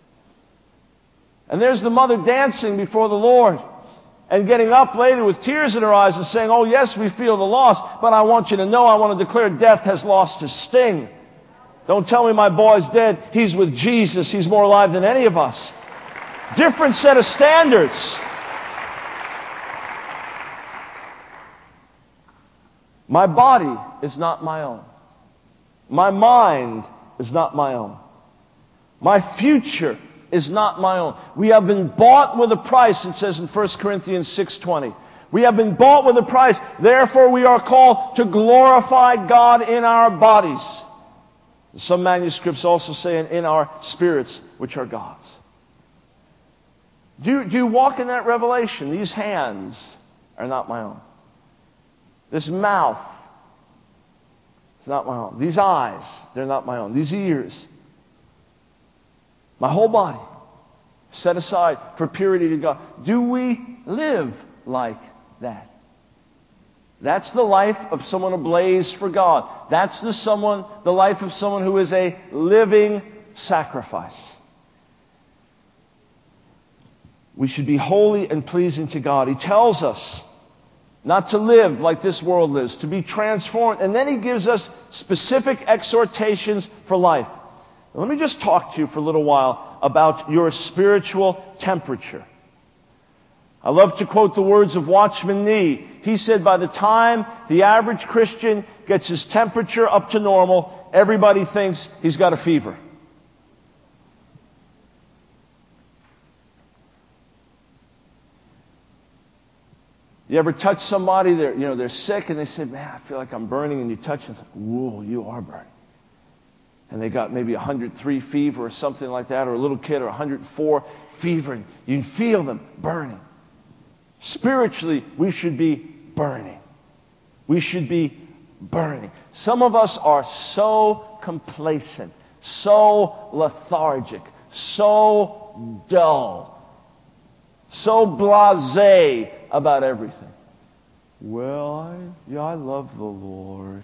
And there's the mother dancing before the Lord and getting up later with tears in her eyes and saying, oh yes, we feel the loss, but I want you to know, I want to declare death has lost its sting. Don't tell me my boy's dead. He's with Jesus. He's more alive than any of us. Different set of standards. My body is not my own. My mind is not my own. My future is not my own. We have been bought with a price, it says in First Corinthians six twenty. We have been bought with a price. Therefore we are called to glorify God in our bodies. Some manuscripts also say in our spirits, which are God's. Do, do you walk in that revelation? These hands are not my own. This mouth is not my own. These eyes, they're not my own. These ears, my whole body, set aside for purity to God. Do we live like that? That's the life of someone ablaze for God. That's the someone, the life of someone who is a living sacrifice. We should be holy and pleasing to God. He tells us not to live like this world lives, to be transformed. And then He gives us specific exhortations for life. Now, let me just talk to you for a little while about your spiritual temperature. I love to quote the words of Watchman Nee. He said, by the time the average Christian gets his temperature up to normal, everybody thinks he's got a fever. You ever touch somebody, they're, you know, they're sick, and they say, man, I feel like I'm burning, and you touch them, it's like, whoa, you are burning. And they got maybe one hundred three fever or something like that, or a little kid, or one hundred four fever, and you can feel them burning. Spiritually, we should be burning. We should be burning. Some of us are so complacent, so lethargic, so dull, so blasé about everything. Well, I, yeah, I love the Lord.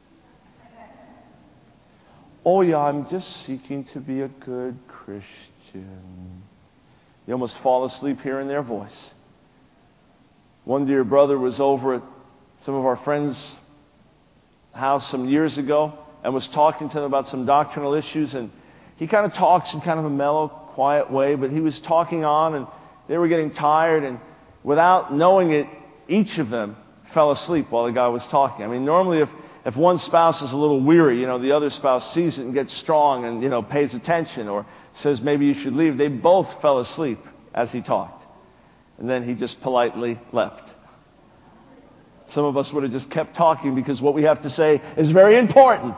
Oh yeah, I'm just seeking to be a good Christian. You almost fall asleep hearing their voice. One dear brother was over at some of our friends' house some years ago and was talking to them about some doctrinal issues, and he kind of talks in kind of a mellow, quiet way, but he was talking on, and they were getting tired, and without knowing it, each of them fell asleep while the guy was talking. I mean, normally if, if one spouse is a little weary, you know, the other spouse sees it and gets strong and, you know, pays attention or says maybe you should leave. They both fell asleep as he talked. And then he just politely left. Some of us would have just kept talking because what we have to say is very important.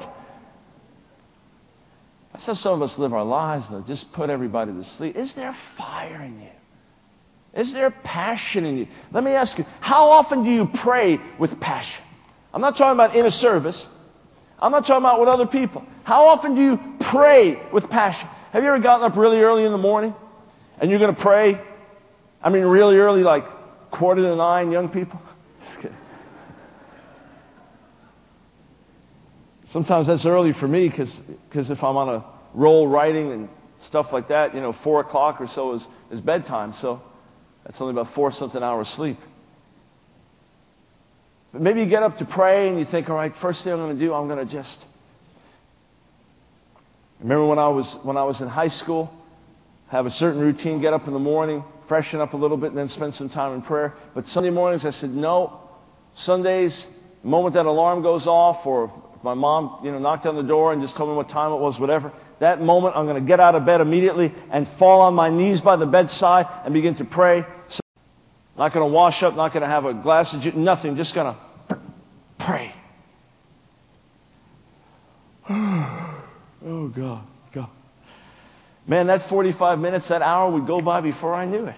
That's how some of us live our lives, though. Just put everybody to sleep. Is there fire in you? Is there passion in you? Let me ask you, how often do you pray with passion? I'm not talking about in a service. I'm not talking about with other people. How often do you pray with passion? Have you ever gotten up really early in the morning and you're going to pray? I mean, really early, like quarter to nine, young people. Just kidding. Sometimes that's early for me because if I'm on a roll writing and stuff like that, you know, four o'clock or so is, is bedtime. So that's only about four something hours sleep. But maybe you get up to pray and you think, all right, first thing I'm going to do, I'm going to just... Remember when I was when I was in high school, have a certain routine, get up in the morning, freshen up a little bit, and then spend some time in prayer. But Sunday mornings I said, no. Sundays, the moment that alarm goes off, or if my mom, you know, knocked on the door and just told me what time it was, whatever, that moment I'm going to get out of bed immediately and fall on my knees by the bedside and begin to pray. So, not going to wash up, not going to have a glass of juice, nothing, just going to pray. Oh, God, God. Man, that forty-five minutes, that hour would go by before I knew it.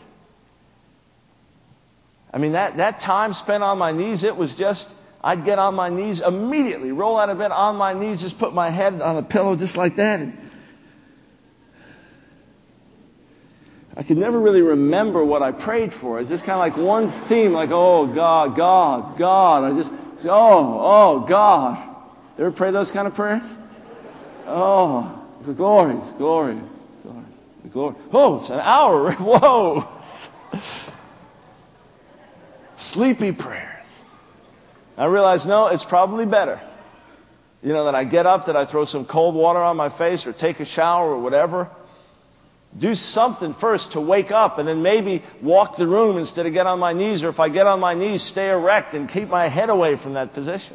I mean, that, that time spent on my knees, it was just, I'd get on my knees immediately, roll out of bed on my knees, just put my head on a pillow just like that. And I could never really remember what I prayed for. It's just kind of like one theme, like, oh, God, God, God. I just say, oh, oh, God. You ever pray those kind of prayers? Oh, the glory, glory, glory, the glory. Oh, it's an hour. Whoa. Sleepy prayers. I realized, no, it's probably better. You know, that I get up, that I throw some cold water on my face or take a shower or whatever. Do something first to wake up and then maybe walk the room instead of get on my knees. Or if I get on my knees, stay erect and keep my head away from that position.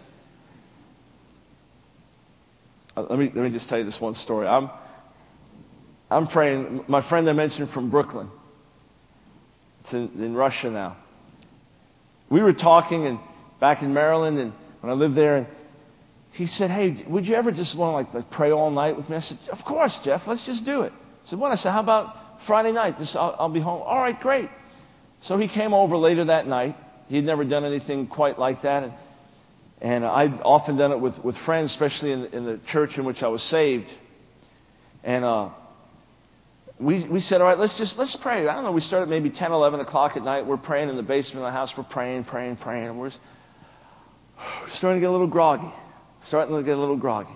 Let me, let me just tell you this one story. I'm, I'm praying. My friend I mentioned from Brooklyn. It's in, in Russia now. We were talking and back in Maryland, and when I lived there, and he said, hey, would you ever just want to like, like pray all night with me? I said, of course, Jeff, let's just do it. I said, what? I said, how about Friday night? This, I'll, I'll be home. All right, great. So he came over later that night. He'd never done anything quite like that. And, and I'd often done it with, with friends, especially in, in the church in which I was saved. And uh, we we said, all right, let's just, let's pray. I don't know, we started maybe ten, eleven o'clock at night. We're praying in the basement of the house. We're praying, praying, praying. And we're starting to get a little groggy. Starting to get a little groggy.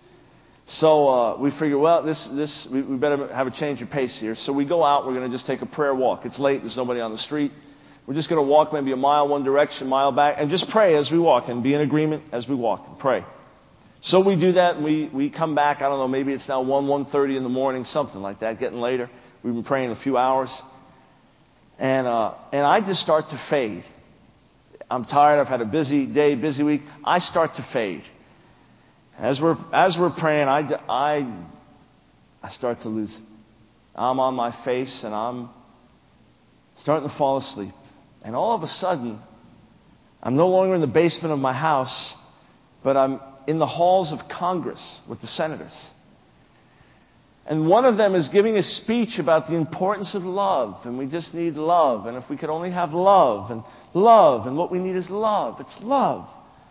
So uh, we figure, well, this this we, we better have a change of pace here. So we go out. We're going to just take a prayer walk. It's late. There's nobody on the street. We're just going to walk maybe a mile one direction, a mile back, and just pray as we walk and be in agreement as we walk and pray. So we do that, and we, we come back. I don't know, maybe it's now one, one thirty in the morning, something like that, getting later. We've been praying a few hours. And uh, and I just start to fade. I'm tired. I've had a busy day, busy week. I start to fade. As we're as we're praying, I, I, I start to lose it. I'm on my face, and I'm starting to fall asleep. And all of a sudden, I'm no longer in the basement of my house, but I'm in the halls of Congress with the senators. And one of them is giving a speech about the importance of love, and we just need love, and if we could only have love, and love, and what we need is love. It's love.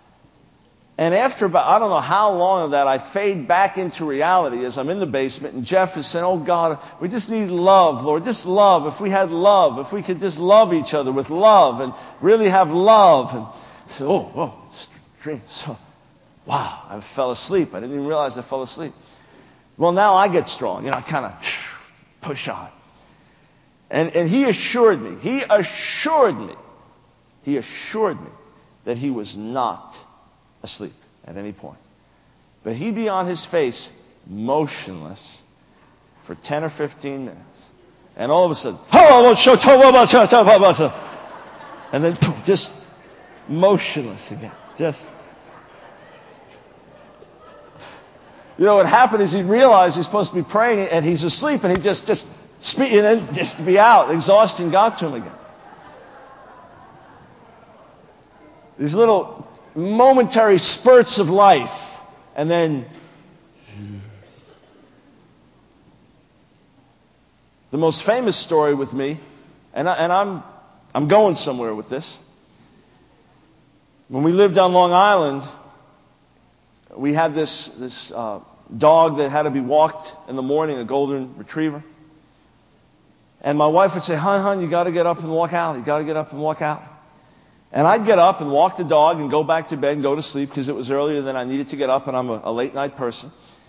And after about, I don't know how long of that, I fade back into reality as I'm in the basement, and Jeff is saying, oh God, we just need love, Lord, just love. If we had love, if we could just love each other with love, and really have love. And so, oh, oh, dream. So, wow, I fell asleep. I didn't even realize I fell asleep. Well, now I get strong. You know, I kind of push on. And, and he assured me, he assured me, he assured me that he was not asleep at any point. But he'd be on his face, motionless, for ten or fifteen minutes. And all of a sudden, and then just motionless again. Just. You know, what happened is he realized he's supposed to be praying and he's asleep, and he just, just speak, and then just be out. Exhaustion got to him again. These little momentary spurts of life, and then the most famous story with me, and, I, and I'm I'm going somewhere with this. When we lived on Long Island, we had this this uh, dog that had to be walked in the morning, a golden retriever. And my wife would say, "Hun, hun, you got to get up and walk out. You got to get up and walk out." And I'd get up and walk the dog and go back to bed and go to sleep because it was earlier than I needed to get up, and I'm a, a late night person.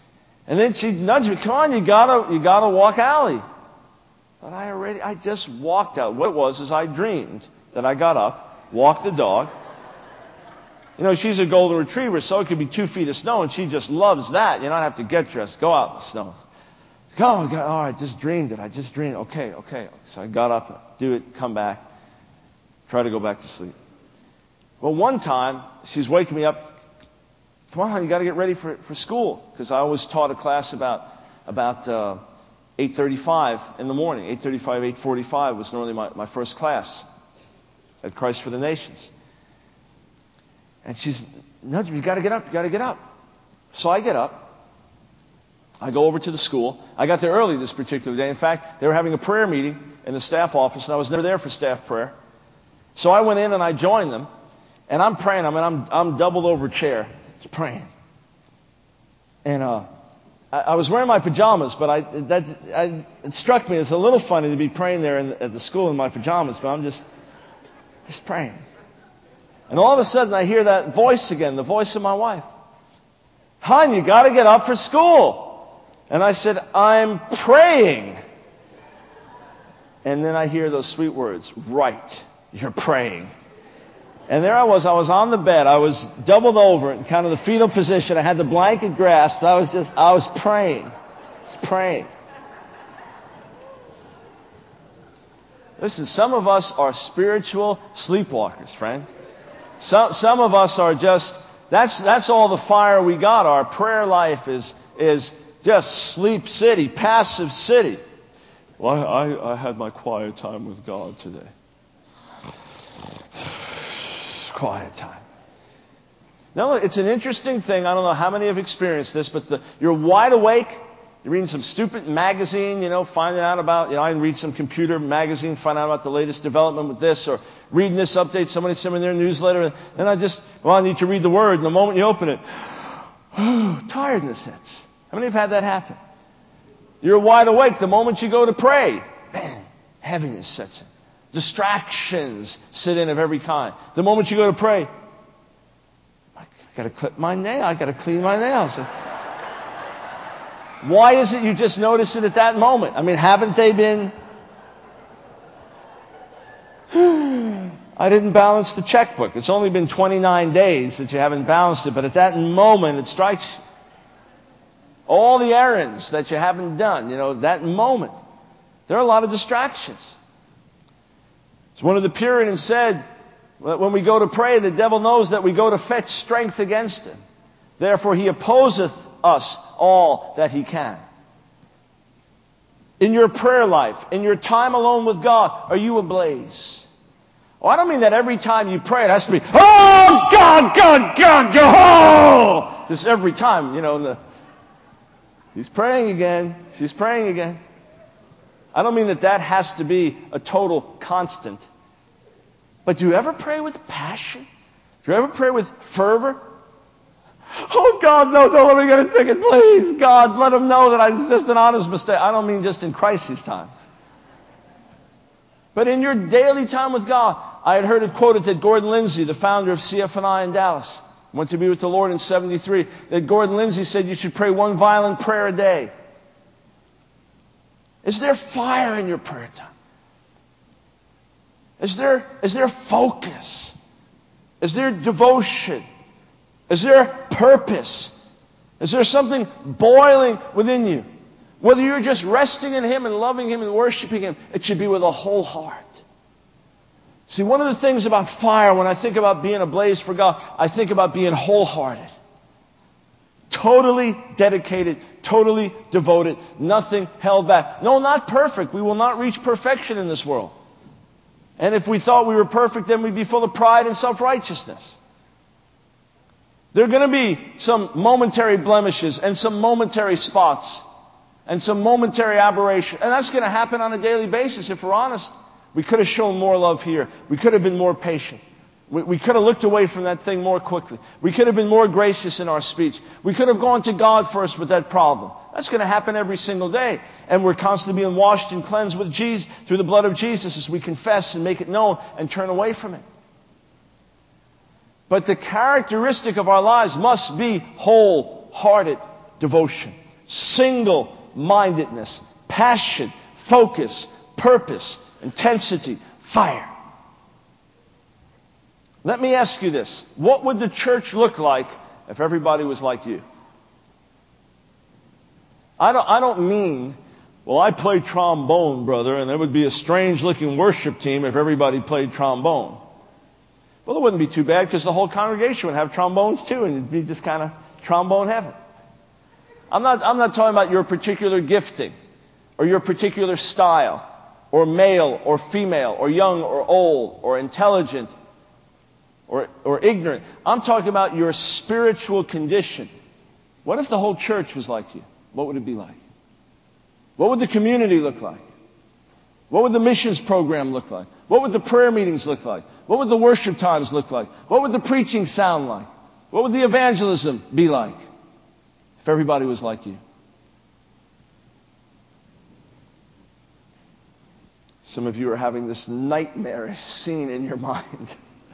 And then she nudged me, come on, you gotta, you gotta walk alley. But I already, I just walked out. What it was is I dreamed that I got up, walked the dog. You know, she's a golden retriever, so it could be two feet of snow, and she just loves that. You don't have to get dressed. Go out in the snow. Go, go, all right, just dreamed it. I just dreamed. Okay, okay. So I got up, do it, come back, try to go back to sleep. Well, one time, she's waking me up. Come on, hon, you got to get ready for for school, because I always taught a class about about uh, eight thirty-five in the morning. eight thirty-five, eight forty-five was normally my, my first class at Christ for the Nations. And she's nudging me, you got to get up, you got to get up. So I get up. I go over to the school. I got there early this particular day. In fact, they were having a prayer meeting in the staff office, and I was never there for staff prayer. So I went in and I joined them, and I'm praying. I mean, I'm I'm doubled over chair. Just praying. And uh, I, I was wearing my pajamas, but I that I, it struck me as a little funny to be praying there in, at the school in my pajamas. But I'm just just praying. And all of a sudden, I hear that voice again, the voice of my wife. Hon, you got to get up for school. And I said, I'm praying. And then I hear those sweet words, right, you're praying. And there I was. I was on the bed. I was doubled over in kind of the fetal position. I had the blanket grasped. I was just, I was praying. I was praying. Listen, some of us are spiritual sleepwalkers, friend. Some, some of us are just, that's, that's all the fire we got. Our prayer life is, is just sleep city, passive city. Well, I, I had my quiet time with God today. Quiet time. Now, it's an interesting thing. I don't know how many have experienced this, but the, you're wide awake. You're reading some stupid magazine, you know, finding out about, you know, I read some computer magazine, find out about the latest development with this, or reading this update, somebody sent me their newsletter, and I just, well, I need to read the Word, and the moment you open it, tiredness hits. How many have had that happen? You're wide awake. The moment you go to pray, man, heaviness sets in. Distractions sit in of every kind. The moment you go to pray, I got to clip my nail. I got to clean my nails. Why is it you just notice it at that moment? I mean, haven't they been? I didn't balance the checkbook. It's only been twenty-nine days that you haven't balanced it, but at that moment it strikes you. All the errands that you haven't done, you know, that moment. There are a lot of distractions. As one of the Puritans said, when we go to pray, the devil knows that we go to fetch strength against him. Therefore, he opposeth us all that he can. In your prayer life, in your time alone with God, are you ablaze? Oh, I don't mean that every time you pray it has to be, oh, God, God, God, God, oh! Just every time, you know, in the, he's praying again, she's praying again. I don't mean that that has to be a total constant. But do you ever pray with passion? Do you ever pray with fervor? Oh, God, no, don't let me get a ticket, please. God, let him know that it's just an honest mistake. I don't mean just in crisis times. But in your daily time with God, I had heard it quoted that Gordon Lindsay, the founder of C F N I in Dallas, went to be with the Lord in seventy-three, that Gordon Lindsay said you should pray one violent prayer a day. Is there fire in your prayer time? Is there, is there focus? Is there devotion? Is there purpose? Is there something boiling within you? Whether you're just resting in Him and loving Him and worshiping Him, it should be with a whole heart. See, one of the things about fire, when I think about being ablaze for God, I think about being wholehearted. Totally dedicated, totally devoted, nothing held back. No, not perfect. We will not reach perfection in this world. And if we thought we were perfect, then we'd be full of pride and self-righteousness. There are going to be some momentary blemishes and some momentary spots and some momentary aberration. And that's going to happen on a daily basis if we're honest. We could have shown more love here. We could have been more patient. We, we could have looked away from that thing more quickly. We could have been more gracious in our speech. We could have gone to God first with that problem. That's going to happen every single day. And we're constantly being washed and cleansed with Jesus, through the blood of Jesus, as we confess and make it known and turn away from it. But the characteristic of our lives must be wholehearted devotion. single-mindedness, passion, focus, purpose, intensity, fire. Let me ask you this. What would the church look like if everybody was like you? I don't, I don't mean, well, I play trombone, brother, and there would be a strange-looking worship team if everybody played trombone. Well, it wouldn't be too bad because the whole congregation would have trombones too, and it'd be just kind of trombone heaven. I'm not, I'm not talking about your particular gifting or your particular style or male or female or young or old or intelligent or, or ignorant. I'm talking about your spiritual condition. What if the whole church was like you? What would it be like? What would the community look like? What would the missions program look like? What would the prayer meetings look like? What would the worship times look like? What would the preaching sound like? What would the evangelism be like if everybody was like you? Some of you are having this nightmarish scene in your mind.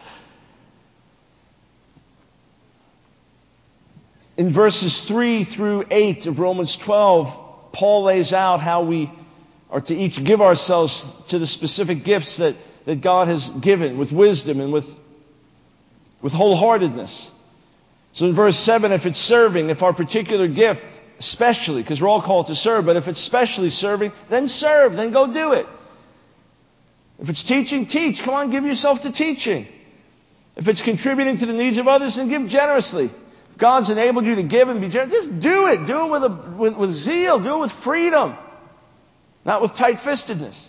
In verses three through eight of Romans twelve, Paul lays out how we are to each give ourselves to the specific gifts that, that God has given with wisdom and with, with wholeheartedness. So in verse seven, if it's serving, if our particular gift, especially, because we're all called to serve, but if it's specially serving, then serve, then go do it. If it's teaching, teach. Come on, give yourself to teaching. If it's contributing to the needs of others, then give generously. If God's enabled you to give and be generous, just do it. Do it with, a, with, with zeal. Do it with freedom. Not with tight-fistedness.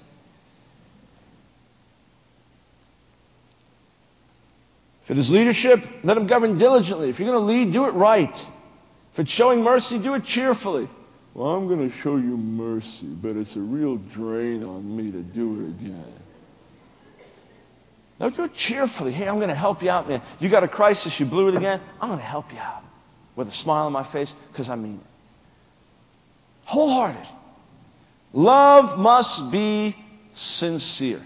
If it is leadership, let him govern diligently. If you're going to lead, do it right. If it's showing mercy, do it cheerfully. Well, I'm going to show you mercy, but it's a real drain on me to do it again. No, do it cheerfully. Hey, I'm going to help you out, man. You got a crisis, you blew it again. I'm going to help you out with a smile on my face because I mean it. Wholehearted. Love must be sincere.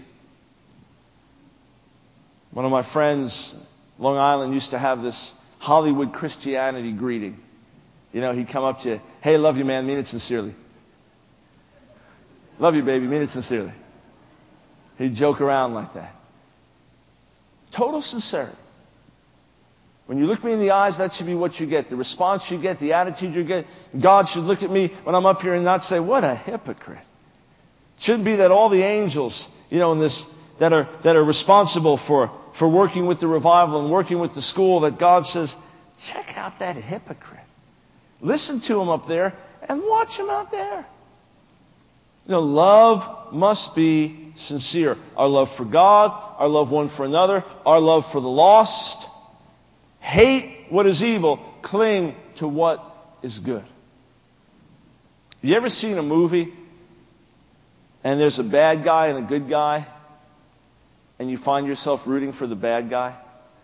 One of my friends, Long Island, used to have this Hollywood Christianity greeting. You know, he'd come up to you, hey, love you, man, mean it sincerely. Love you, baby, mean it sincerely. He'd joke around like that. Total sincerity. When you look me in the eyes, that should be what you get. The response you get, the attitude you get. God should look at me when I'm up here and not say, what a hypocrite. It shouldn't be that all the angels, you know, in this, that are, that are responsible for, for working with the revival and working with the school, that God says, check out that hypocrite. Listen to him up there and watch him out there. You know, love must be sincere. Our love for God, our love one for another, our love for the lost. Hate what is evil, cling to what is good. You ever seen a movie and there's a bad guy and a good guy and you find yourself rooting for the bad guy?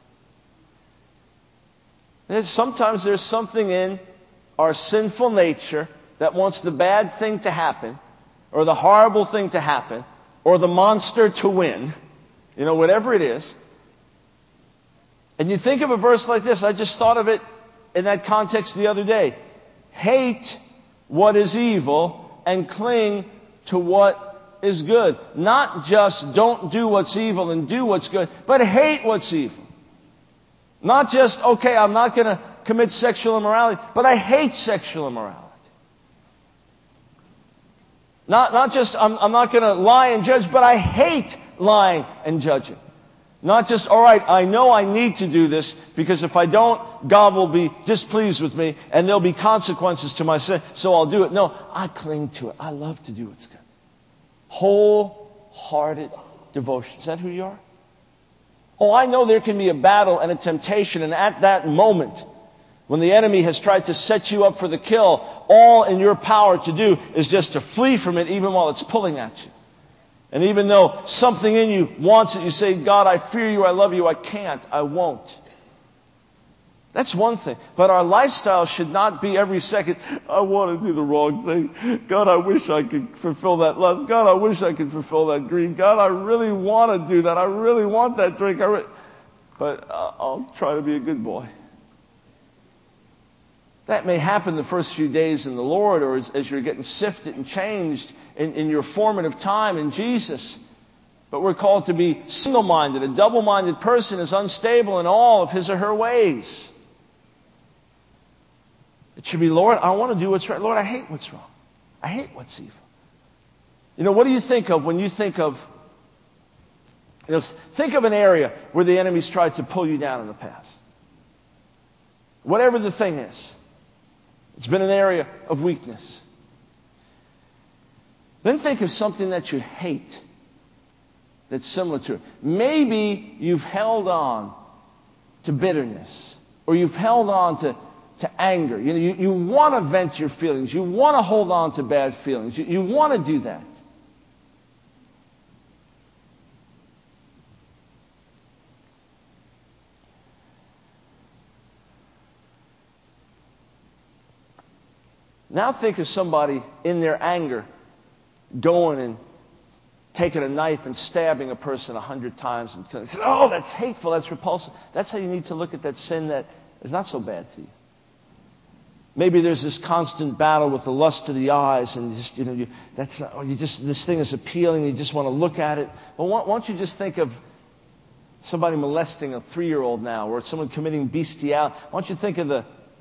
There's, sometimes there's something in our sinful nature that wants the bad thing to happen or the horrible thing to happen or the monster to win, you know, whatever it is. And you think of a verse like this, I just thought of it in that context the other day. Hate what is evil and cling to what is good. Not just don't do what's evil and do what's good, but hate what's evil. Not just, okay, I'm not going to commit sexual immorality, but I hate sexual immorality. Not, not just, I'm, I'm not going to lie and judge, but I hate lying and judging. Not just, all right, I know I need to do this because if I don't, God will be displeased with me and there'll be consequences to my sin, so I'll do it. No, I cling to it. I love to do what's good. Wholehearted devotion. Is that who you are? Oh, I know there can be a battle and a temptation, and at that moment, when the enemy has tried to set you up for the kill, all in your power to do is just to flee from it even while it's pulling at you. And even though something in you wants it, you say, God, I fear you, I love you, I can't, I won't. That's one thing. But our lifestyle should not be every second, I want to do the wrong thing. God, I wish I could fulfill that lust. God, I wish I could fulfill that greed. God, I really want to do that. I really want that drink. I re- but uh, I'll try to be a good boy. That may happen the first few days in the Lord, or as, as you're getting sifted and changed in, in your formative time in Jesus. But we're called to be single-minded. A double-minded person is unstable in all of his or her ways. It should be, Lord, I want to do what's right. Lord, I hate what's wrong. I hate what's evil. You know, what do you think of when you think of, you know, think of an area where the enemy's tried to pull you down in the past. Whatever the thing is. It's been an area of weakness. Then think of something that you hate that's similar to it. Maybe you've held on to bitterness, or you've held on to, to anger. You know, you, you want to vent your feelings. You want to hold on to bad feelings. You, you want to do that. Now think of somebody in their anger going and taking a knife and stabbing a person a hundred times and saying, oh, that's hateful, that's repulsive. That's how you need to look at that sin that is not so bad to you. Maybe there's this constant battle with the lust of the eyes, and you just, you know, you, that's not, or you just, this thing is appealing, you just want to look at it. Well, why, why don't you just think of somebody molesting a three-year-old now, or someone committing bestiality? Why don't you think of the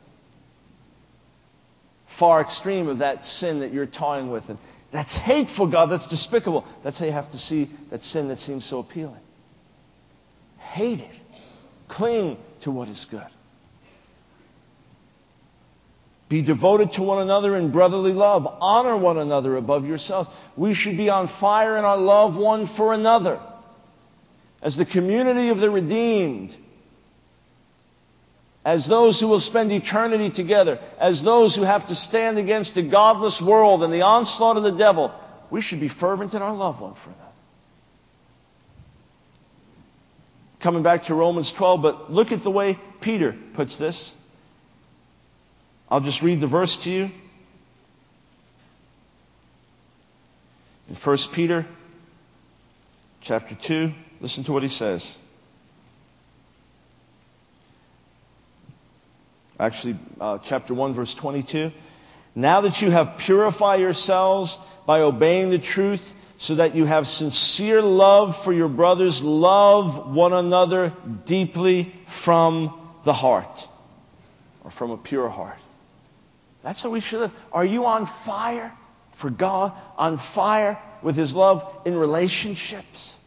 far extreme of that sin that you're toying with? And that's hateful, God. That's despicable. That's how you have to see that sin that seems so appealing. Hate it. Cling to what is good. Be devoted to one another in brotherly love. Honor one another above yourselves. We should be on fire in our love one for another. As the community of the redeemed, as those who will spend eternity together, as those who have to stand against a godless world and the onslaught of the devil, we should be fervent in our love one for another. Coming back to Romans twelve, but look at the way Peter puts this. I'll just read the verse to you. In First Peter chapter two, listen to what he says. Actually, uh, chapter one, verse twenty-two. Now that you have purified yourselves by obeying the truth, so that you have sincere love for your brothers, love one another deeply from the heart, or from a pure heart. That's how we should live. Are you on fire for God? On fire with His love in relationships?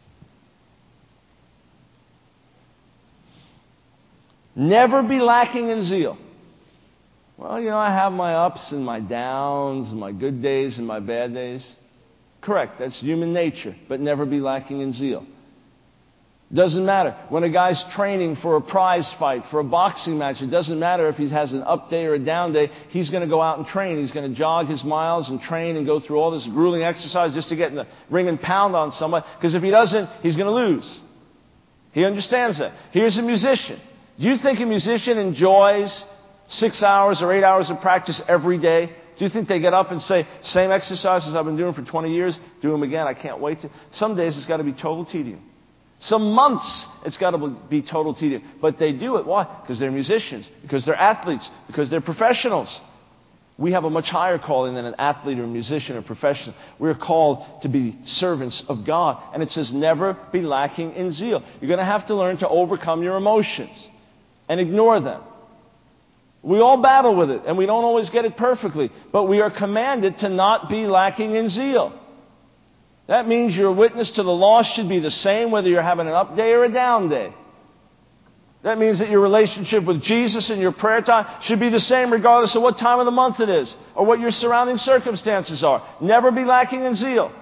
Never be lacking in zeal. Well, you know, I have my ups and my downs, my good days and my bad days. Correct, that's human nature, but never be lacking in zeal. Doesn't matter. When a guy's training for a prize fight, for a boxing match, it doesn't matter if he has an up day or a down day. He's going to go out and train. He's going to jog his miles and train and go through all this grueling exercise just to get in the ring and pound on somebody. Because if he doesn't, he's going to lose. He understands that. Here's a musician. Do you think a musician enjoys six hours or eight hours of practice every day? Do you think they get up and say, same exercises I've been doing for twenty years, do them again, I can't wait to? Some days it's got to be total tedium. Some months it's got to be total tedium. But they do it. Why? Because they're musicians, because they're athletes, because they're professionals. We have a much higher calling than an athlete or a musician or professional. We're called to be servants of God. And it says never be lacking in zeal. You're going to have to learn to overcome your emotions and ignore them. We all battle with it, and we don't always get it perfectly. But we are commanded to not be lacking in zeal. That means your witness to the lost should be the same whether you're having an up day or a down day. That means that your relationship with Jesus and your prayer time should be the same regardless of what time of the month it is or what your surrounding circumstances are. Never be lacking in zeal.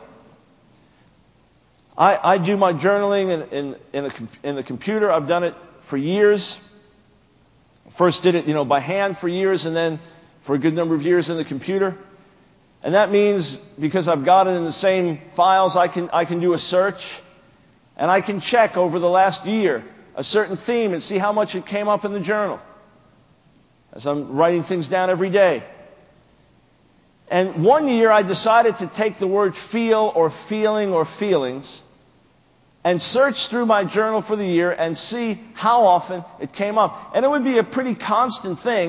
I, I do my journaling in, in, in, a, in the computer. I've done it for years. First did it, you know, by hand for years, and then for a good number of years in the computer. And that means because I've got it in the same files, I can I can do a search, and I can check over the last year a certain theme and see how much it came up in the journal as I'm writing things down every day. And one year I decided to take the word feel or feeling or feelings and search through my journal for the year and see how often it came up. And it would be a pretty constant thing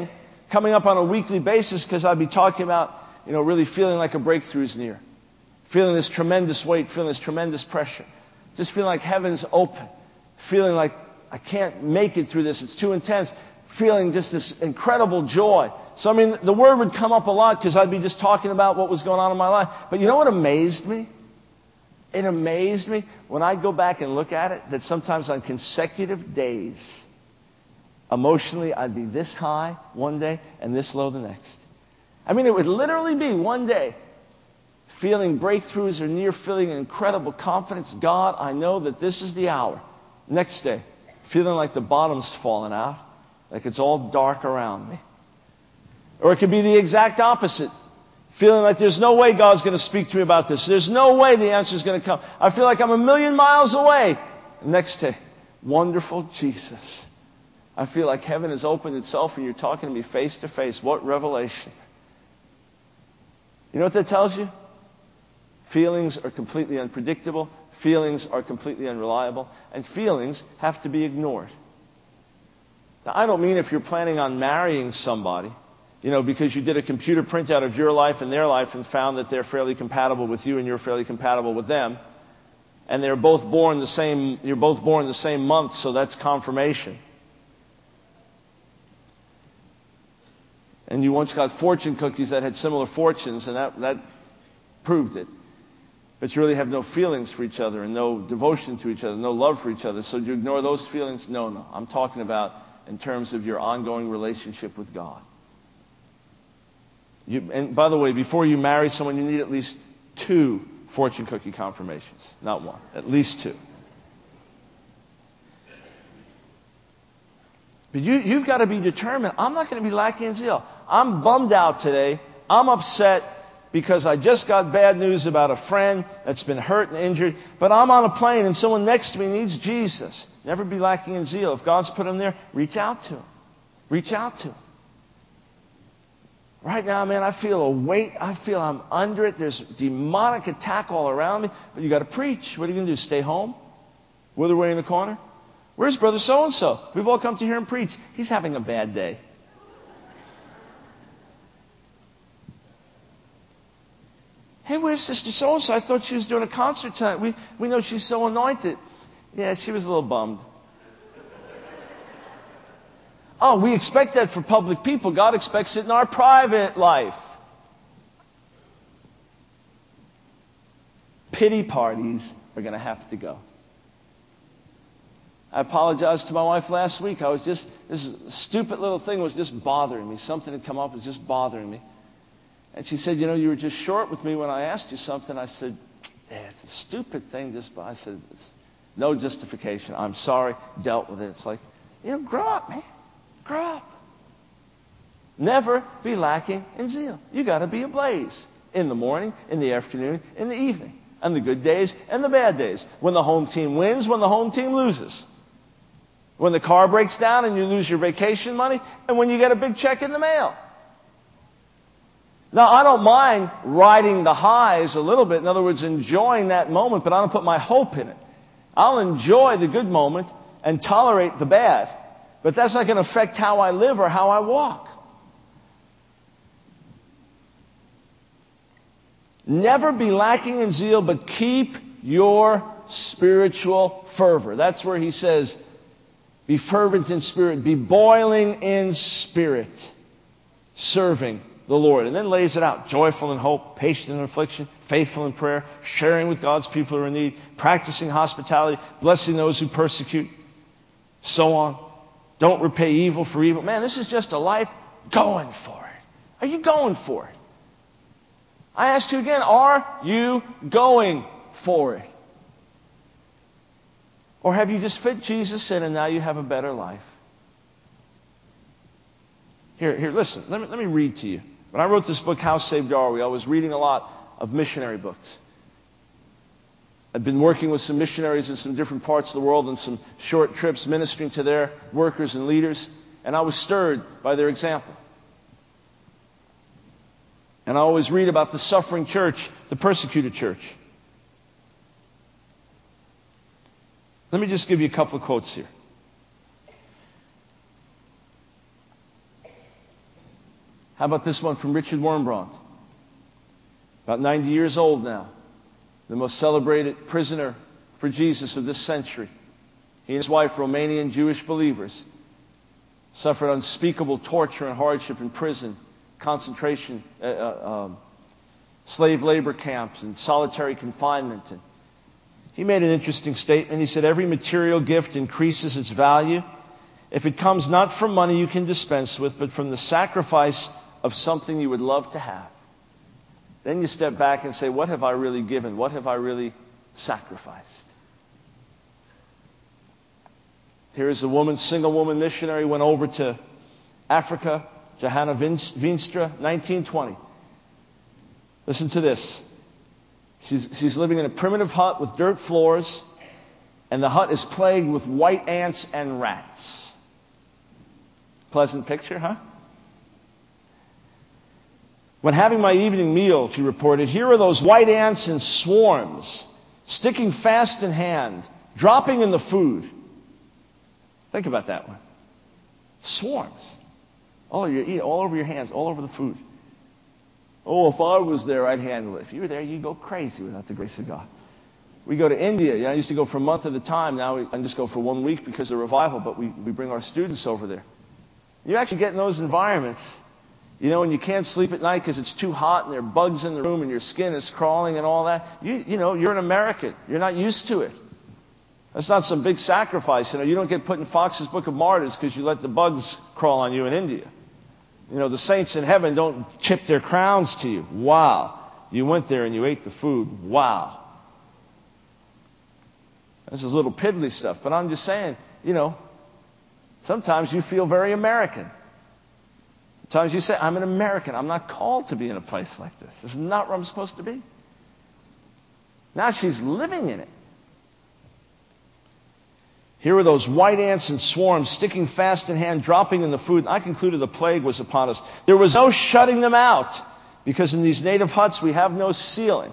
coming up on a weekly basis because I'd be talking about, you know, really feeling like a breakthrough is near. Feeling this tremendous weight, feeling this tremendous pressure. Just feeling like heaven's open. Feeling like I can't make it through this. It's too intense. Feeling just this incredible joy. So, I mean, the word would come up a lot because I'd be just talking about what was going on in my life. But you know what amazed me? It amazed me when I go back and look at it that sometimes on consecutive days, emotionally, I'd be this high one day and this low the next. I mean, it would literally be one day feeling breakthroughs are near, feeling incredible confidence. God, I know that this is the hour. Next day, feeling like the bottom's falling out, like it's all dark around me. Or it could be the exact opposite. Feeling like there's no way God's going to speak to me about this. There's no way the answer is going to come. I feel like I'm a million miles away. Next day, wonderful Jesus. I feel like heaven has opened itself and you're talking to me face to face. What revelation. You know what that tells you? Feelings are completely unpredictable. Feelings are completely unreliable. And feelings have to be ignored. Now, I don't mean if you're planning on marrying somebody, you know, because you did a computer printout of your life and their life and found that they're fairly compatible with you and you're fairly compatible with them. And they're both born the same, you're both born the same month, so that's confirmation. And you once got fortune cookies that had similar fortunes, and that, that proved it. But you really have no feelings for each other and no devotion to each other, no love for each other. So do you ignore those feelings? No, no. I'm talking about in terms of your ongoing relationship with God. You, and by the way, before you marry someone, you need at least two fortune cookie confirmations. Not one. At least two. But you, you've got to be determined. I'm not going to be lacking in zeal. I'm bummed out today. I'm upset because I just got bad news about a friend that's been hurt and injured. But I'm on a plane and someone next to me needs Jesus. Never be lacking in zeal. If God's put him there, reach out to him. Reach out to him. Right now, man, I feel a weight. I feel I'm under it. There's demonic attack all around me. But you got to preach. What are you going to do? Stay home? Wither away in the corner? Where's brother so-and-so? We've all come to hear him preach. He's having a bad day. Hey, where's sister so-and-so? I thought she was doing a concert tonight. We, we know she's so anointed. Yeah, she was a little bummed. Oh, we expect that for public people. God expects it in our private life. Pity parties are going to have to go. I apologized to my wife last week. I was just, this stupid little thing was just bothering me. Something had come up, it was just bothering me. And she said, you know, you were just short with me when I asked you something. I said, yeah, it's a stupid thing. Just, I said, it's no justification. I'm sorry, dealt with it. It's like, you know, grow up, man. Grow up. Never be lacking in zeal. You got to be ablaze in the morning, in the afternoon, in the evening, on the good days and the bad days. When the home team wins, when the home team loses. When the car breaks down and you lose your vacation money, and when you get a big check in the mail. Now, I don't mind riding the highs a little bit. In other words, enjoying that moment, but I don't put my hope in it. I'll enjoy the good moment and tolerate the bad. But that's not going to affect how I live or how I walk. Never be lacking in zeal, but keep your spiritual fervor. That's where he says, be fervent in spirit, be boiling in spirit, serving the Lord. And then lays it out, joyful in hope, patient in affliction, faithful in prayer, sharing with God's people who are in need, practicing hospitality, blessing those who persecute, so on. Don't repay evil for evil. Man, this is just a life going for it. Are you going for it? I ask you again, are you going for it? Or have you just fit Jesus in and now you have a better life? Here, here, listen, let me, let me read to you. When I wrote this book, How Saved Are We, I was reading a lot of missionary books. I've been working with some missionaries in some different parts of the world on some short trips, ministering to their workers and leaders, and I was stirred by their example. And I always read about the suffering church, the persecuted church. Let me just give you a couple of quotes here. How about this one from Richard Wurmbrand? About ninety years old now. The most celebrated prisoner for Jesus of this century. He and his wife, Romanian Jewish believers, suffered unspeakable torture and hardship in prison, concentration, uh, uh, um, slave labor camps, and solitary confinement. And he made an interesting statement. He said, every material gift increases its value if it comes not from money you can dispense with, but from the sacrifice of something you would love to have. Then you step back and say, what have I really given? What have I really sacrificed? Here is a woman, single woman missionary, went over to Africa, Johanna Veenstra, nineteen twenty. Listen to this. She's, she's living in a primitive hut with dirt floors, and the hut is plagued with white ants and rats. Pleasant picture, huh? When having my evening meal, she reported, here are those white ants in swarms, sticking fast in hand, dropping in the food. Think about that one. Swarms. All over your, all over your hands, all over the food. Oh, if I was there, I'd handle it. If you were there, you'd go crazy without the grace of God. We go to India. You know, I used to go for a month at a time. Now we, I just go for one week because of revival, but we, we bring our students over there. You actually get in those environments, you know, and you can't sleep at night because it's too hot and there are bugs in the room and your skin is crawling and all that. You, you know, you're an American. You're not used to it. That's not some big sacrifice. You know, you don't get put in Fox's Book of Martyrs because you let the bugs crawl on you in India. You know, the saints in heaven don't chip their crowns to you. Wow. You went there and you ate the food. Wow. This is little piddly stuff. But I'm just saying, you know, sometimes you feel very American. Sometimes you say, I'm an American. I'm not called to be in a place like this. This is not where I'm supposed to be. Now she's living in it. Here were those white ants in swarms, sticking fast in hand, dropping in the food. I concluded the plague was upon us. There was no shutting them out, because in these native huts we have no ceiling.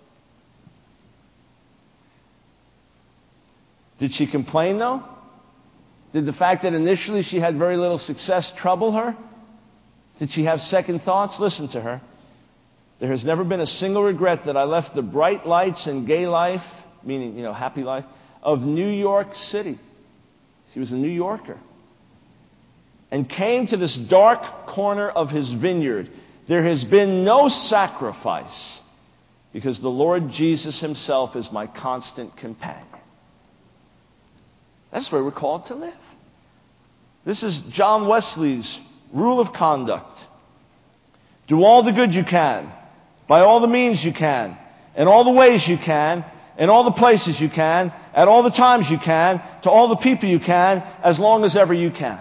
Did she complain, though? Did the fact that initially she had very little success trouble her? Did she have second thoughts? Listen to her. There has never been a single regret that I left the bright lights and gay life, meaning, you know, happy life, of New York City. She was a New Yorker. And came to this dark corner of his vineyard. There has been no sacrifice, because the Lord Jesus himself is my constant companion. That's where we're called to live. This is John Wesley's rule of conduct. Do all the good you can, by all the means you can, in all the ways you can, in all the places you can, at all the times you can, to all the people you can, as long as ever you can.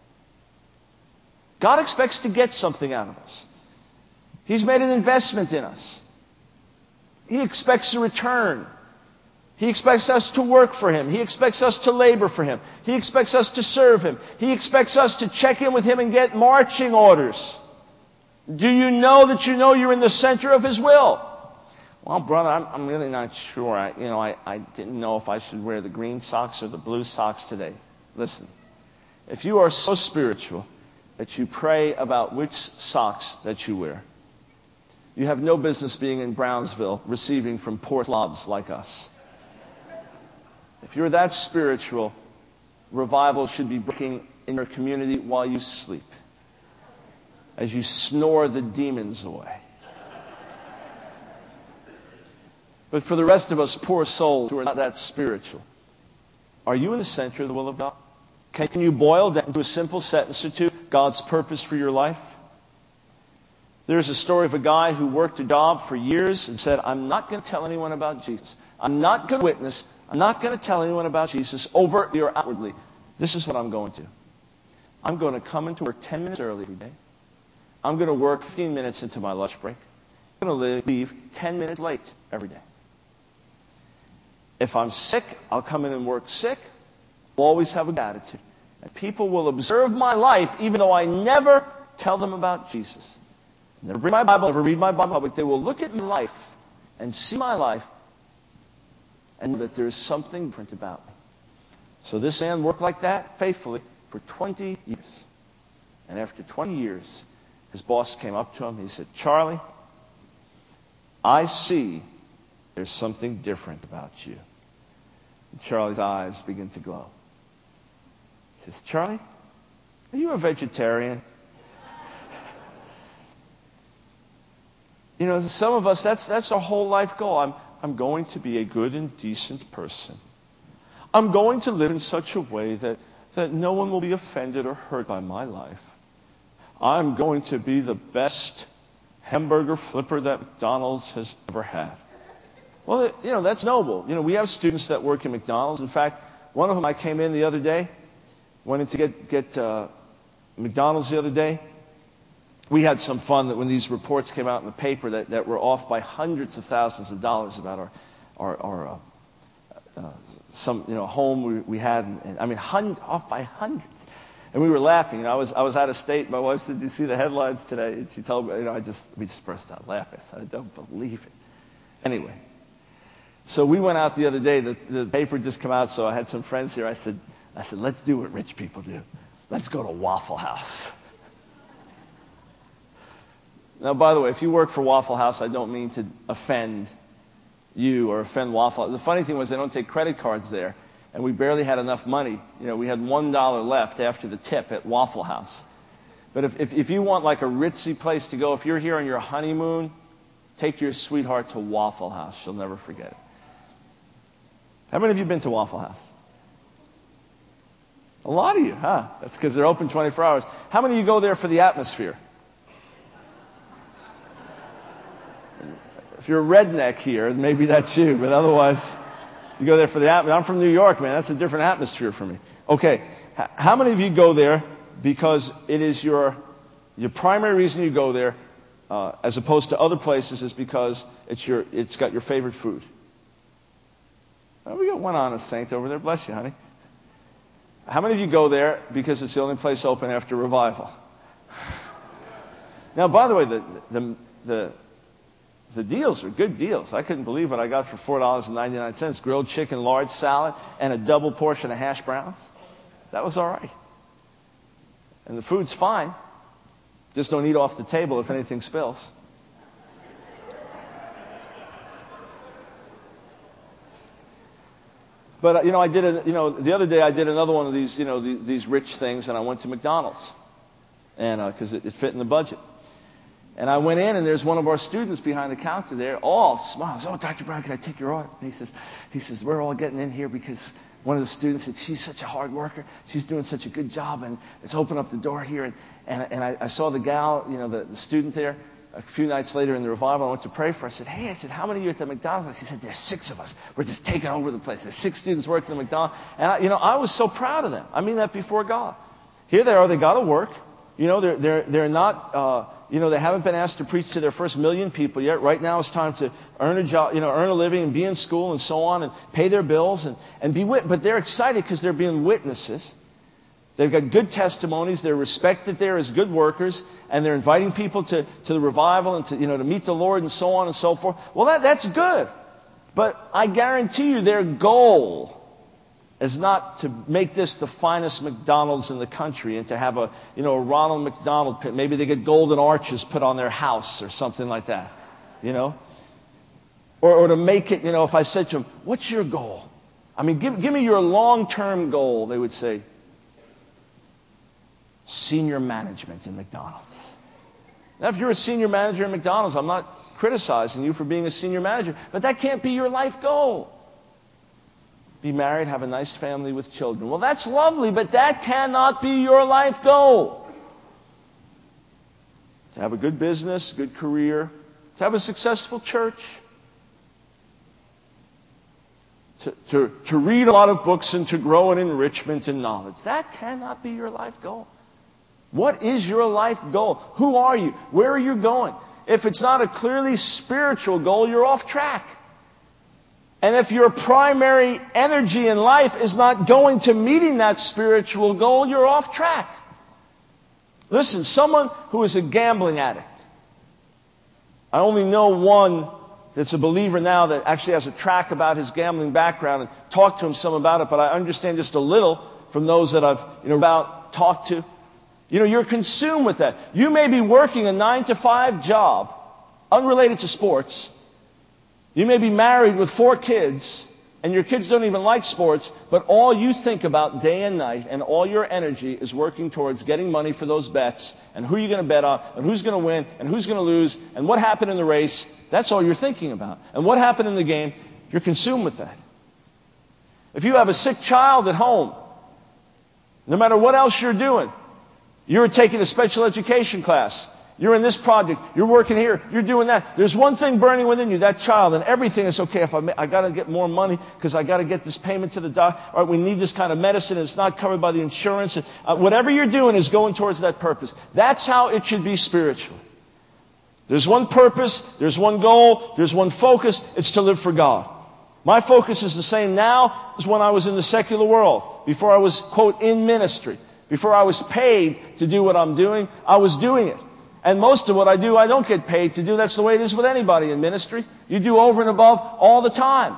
God expects to get something out of us. He's made an investment in us. He expects a return. He expects us to work for Him. He expects us to labor for Him. He expects us to serve Him. He expects us to check in with Him and get marching orders. Do you know that you know you're in the center of His will? Well, brother, I'm, I'm really not sure. I, you know, I, I didn't know if I should wear the green socks or the blue socks today. Listen, if you are so spiritual that you pray about which socks that you wear, you have no business being in Brownsville receiving from poor slobs like us. If you're that spiritual, revival should be breaking in your community while you sleep, as you snore the demons away. But for the rest of us poor souls who are not that spiritual, are you in the center of the will of God? Can, can you boil down to a simple sentence or two God's purpose for your life? There's a story of a guy who worked a job for years and said, I'm not going to tell anyone about Jesus. I'm not going to witness. I'm not going to tell anyone about Jesus overtly or outwardly. This is what I'm going to do. I'm going to come into work ten minutes early every day. I'm going to work fifteen minutes into my lunch break. I'm going to leave ten minutes late every day. If I'm sick, I'll come in and work sick. I'll always have a good attitude. And people will observe my life even though I never tell them about Jesus. Never read my Bible, never read my Bible, but they will look at my life and see my life and know that there is something different about me. So this man worked like that faithfully for twenty years. And after twenty years, his boss came up to him. He said, "Charlie, I see there's something different about you." And Charlie's eyes begin to glow. He says, "Charlie, are you a vegetarian?" You know, some of us, that's that's our whole life goal. I'm I'm going to be a good and decent person. I'm going to live in such a way that, that no one will be offended or hurt by my life. I'm going to be the best hamburger flipper that McDonald's has ever had. Well, you know, that's noble. You know, we have students that work in McDonald's. In fact, one of them, I came in the other day, went in to get, get uh, McDonald's the other day. We had some fun that when these reports came out in the paper that, that were off by hundreds of thousands of dollars about our, our, our uh, uh, some, you know, home we, we had, and, and I mean, hun- off by hundreds. And we were laughing. You know, I was I was out of state. My wife said, "Did you see the headlines today?" And she told me, you know, I just we just burst out laughing. I said, "I don't believe it." Anyway, so we went out the other day. The the paper just came out, so I had some friends here. I said, I said, "Let's do what rich people do. Let's go to Waffle House." Now, by the way, if you work for Waffle House, I don't mean to offend you or offend Waffle House. The funny thing was they don't take credit cards there, and we barely had enough money. You know, we had one dollar left after the tip at Waffle House. But if, if if you want like a ritzy place to go, if you're here on your honeymoon, take your sweetheart to Waffle House. She'll never forget it. How many of you have been to Waffle House? A lot of you, huh? That's because they're open twenty-four hours. How many of you go there for the atmosphere? If you're a redneck here, maybe that's you, but otherwise, you go there for the atmosphere. I'm from New York, man. That's a different atmosphere for me. Okay, H- how many of you go there because it is your your primary reason you go there, uh, as opposed to other places, is because it's your it's got your favorite food? Oh, we got one honest saint over there. Bless you, honey. How many of you go there because it's the only place open after revival? Now, by the way, the the the The deals are good deals. I couldn't believe what I got for four dollars and ninety-nine cents. Grilled chicken, large salad, and a double portion of hash browns. That was all right. And the food's fine. Just don't eat off the table if anything spills. But, you know, I did, a, you know, the other day I did another one of these, you know, the, these rich things, and I went to McDonald's. And, because uh, it, it fit in the budget. And I went in, and there's one of our students behind the counter there, all smiles. "Oh, Doctor Brown, can I take your order?" And he says, he says, "We're all getting in here because one of the students said she's such a hard worker. She's doing such a good job, and let's open up the door here." And, and, and I, I saw the gal, you know, the, the student there. A few nights later in the revival, I went to pray for her. I said, "Hey," I said, "how many of you at the McDonald's?" She said, "There's six of us. We're just taking over the place. There's six students working at McDonald's." And, I, you know, I was so proud of them. I mean that before God. Here they are. They got to work. You know, they're, they're, they're not... Uh, You know, they haven't been asked to preach to their first million people yet. Right now it's time to earn a job, you know, earn a living and be in school and so on and pay their bills and, and be wit. But they're excited because they're being witnesses. They've got good testimonies. They're respected there as good workers, and they're inviting people to, to the revival and to, you know, to meet the Lord and so on and so forth. Well, that, that's good. But I guarantee you their goal is not to make this the finest McDonald's in the country and to have a, you know, a Ronald McDonald pit. Maybe they get golden arches put on their house or something like that, you know. Or, or to make it, you know, if I said to them, "What's your goal?" I mean, give, give me your long-term goal. They would say, "Senior management in McDonald's." Now, if you're a senior manager in McDonald's, I'm not criticizing you for being a senior manager, but that can't be your life goal. Be married, have a nice family with children. Well, that's lovely, but that cannot be your life goal. To have a good business, good career, to have a successful church, to, to, to read a lot of books and to grow in enrichment and knowledge. That cannot be your life goal. What is your life goal? Who are you? Where are you going? If it's not a clearly spiritual goal, you're off track. And if your primary energy in life is not going to meeting that spiritual goal, you're off track. Listen, someone who is a gambling addict. I only know one that's a believer now that actually has a track about his gambling background and talked to him some about it, but I understand just a little from those that I've, you know, about talked to. You know, you're consumed with that. You may be working a nine to five job, unrelated to sports. You may be married with four kids, and your kids don't even like sports, but all you think about day and night, and all your energy is working towards getting money for those bets, and who you're going to bet on, and who's going to win, and who's going to lose, and what happened in the race. That's all you're thinking about. And what happened in the game, you're consumed with that. If you have a sick child at home, no matter what else you're doing, you're taking a special education class, you're in this project, you're working here, you're doing that. There's one thing burning within you, that child, and everything is okay. If I, ma- I got to get more money because I got to get this payment to the doctor, or we need this kind of medicine, and it's not covered by the insurance. And, uh, whatever you're doing is going towards that purpose. That's how it should be spiritually. There's one purpose, there's one goal, there's one focus. It's to live for God. My focus is the same now as when I was in the secular world, before I was, quote, in ministry. Before I was paid to do what I'm doing, I was doing it. And most of what I do, I don't get paid to do. That's the way it is with anybody in ministry. You do over and above all the time.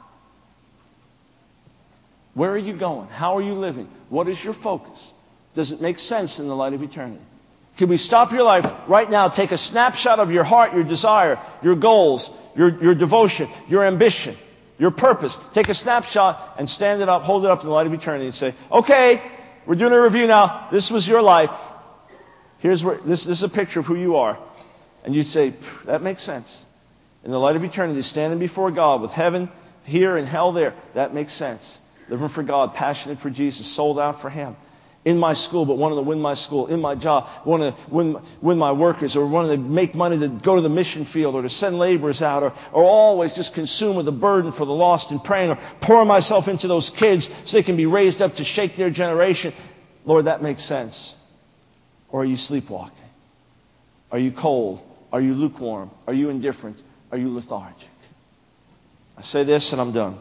Where are you going? How are you living? What is your focus? Does it make sense in the light of eternity? Can we stop your life right now, take a snapshot of your heart, your desire, your goals, your, your devotion, your ambition, your purpose. Take a snapshot and stand it up, hold it up in the light of eternity and say, okay, we're doing a review now. This was your life. Here's where this, this is a picture of who you are. And you'd say, that makes sense. In the light of eternity, standing before God with heaven here and hell there, that makes sense. Living for God, passionate for Jesus, sold out for Him. In my school, but wanting to win my school. In my job, wanting to win, win my workers, or wanting to make money to go to the mission field, or to send laborers out, or, or always just consumed with a burden for the lost and praying, or pouring myself into those kids so they can be raised up to shake their generation. Lord, that makes sense. Or are you sleepwalking? Are you cold? Are you lukewarm? Are you indifferent? Are you lethargic? I say this and I'm done.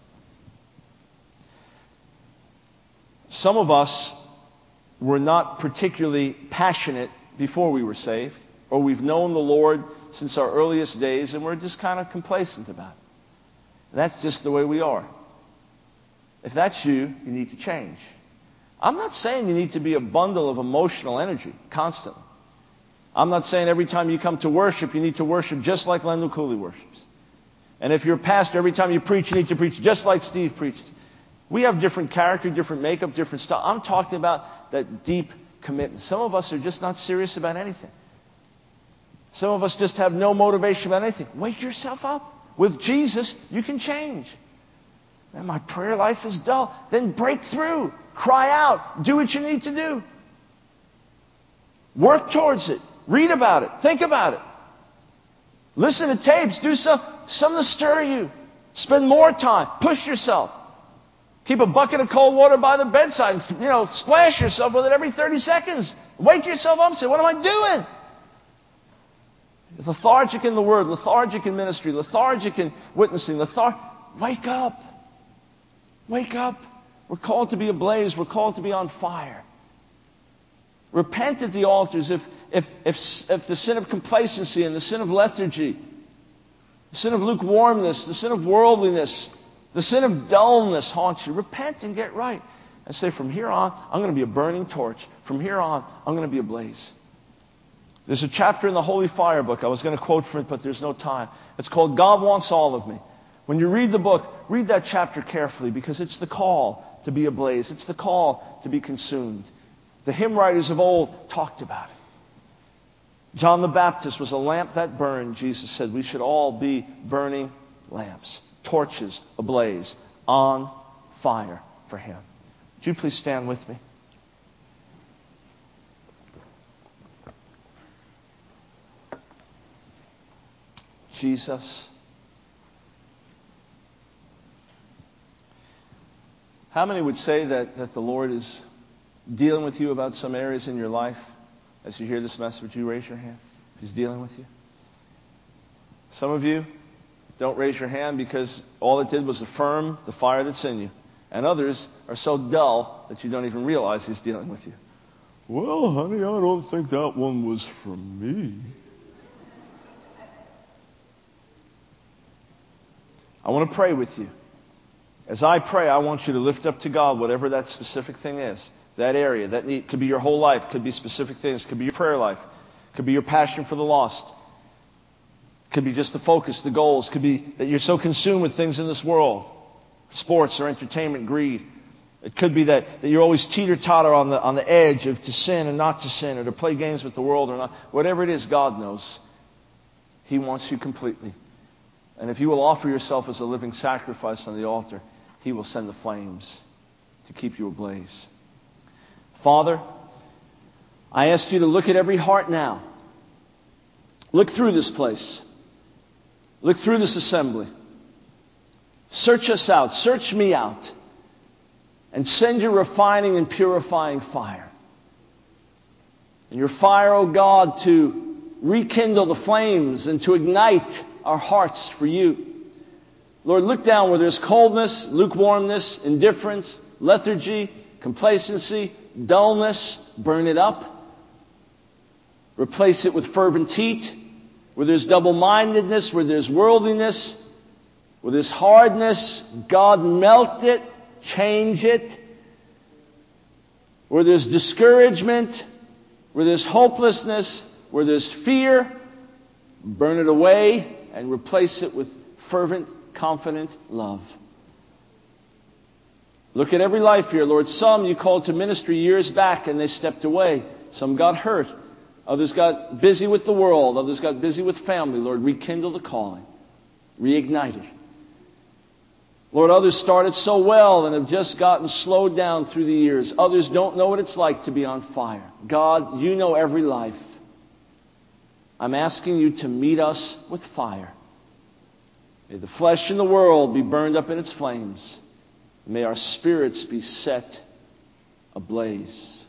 Some of us were not particularly passionate before we were saved, or we've known the Lord since our earliest days and we're just kind of complacent about it. And that's just the way we are. If that's you, you need to change. I'm not saying you need to be a bundle of emotional energy constantly. I'm not saying every time you come to worship, you need to worship just like Lendl Cooley worships. And if you're a pastor, every time you preach, you need to preach just like Steve preaches. We have different character, different makeup, different style. I'm talking about that deep commitment. Some of us are just not serious about anything. Some of us just have no motivation about anything. Wake yourself up. With Jesus, you can change. Man, my prayer life is dull. Then break through. Cry out. Do what you need to do. Work towards it. Read about it. Think about it. Listen to tapes. Do some, something to stir you. Spend more time. Push yourself. Keep a bucket of cold water by the bedside and, you know, splash yourself with it every thirty seconds. Wake yourself up and say, what am I doing? Lethargic in the Word, lethargic in ministry, lethargic in witnessing, lethargic. Wake up. Wake up. We're called to be ablaze. We're called to be on fire. Repent at the altars if, if, if, if the sin of complacency and the sin of lethargy, the sin of lukewarmness, the sin of worldliness, the sin of dullness haunts you. Repent and get right. And say, from here on, I'm going to be a burning torch. From here on, I'm going to be ablaze. There's a chapter in the Holy Fire book. I was going to quote from it, but there's no time. It's called God Wants All of Me. When you read the book, read that chapter carefully because it's the call to be ablaze. It's the call to be consumed. The hymn writers of old talked about it. John the Baptist was a lamp that burned. Jesus said we should all be burning lamps. Torches ablaze, on fire for Him. Would you please stand with me? Jesus. How many would say that, that the Lord is dealing with you about some areas in your life as you hear this message? Would you raise your hand? He's dealing with you. Some of you don't raise your hand because all it did was affirm the fire that's in you. And others are so dull that you don't even realize He's dealing with you. Well, honey, I don't think that one was from me. I want to pray with you. As I pray, I want you to lift up to God whatever that specific thing is that area. That need, could be your whole life, could be specific things, could be your prayer life, could be your passion for the lost, could be just the focus, the goals, could be that you're so consumed with things in this world, sports or entertainment, greed. It could be that, that you're always teeter-totter on the, on the edge of to sin and not to sin, or to play games with the world or not. Whatever it is, God knows. He wants you completely. And if you will offer yourself as a living sacrifice on the altar, He will send the flames to keep you ablaze. Father, I ask you to look at every heart now. Look through this place. Look through this assembly. Search us out. Search me out. And send your refining and purifying fire. And your fire, O God, to rekindle the flames and to ignite our hearts for you. Lord, look down where there's coldness, lukewarmness, indifference, lethargy, complacency, dullness. Burn it up. Replace it with fervent heat. Where there's double-mindedness, where there's worldliness, where there's hardness, God, melt it. Change it. Where there's discouragement, where there's hopelessness, where there's fear, burn it away and replace it with fervent, confident love. Look at every life here, Lord. Some you called to ministry years back and they stepped away. Some got hurt. Others got busy with the world. Others got busy with family. Lord, rekindle the calling. Reignite it. Lord, others started so well and have just gotten slowed down through the years. Others don't know what it's like to be on fire. God, you know every life. I'm asking you to meet us with fire. May the flesh and the world be burned up in its flames. May our spirits be set ablaze.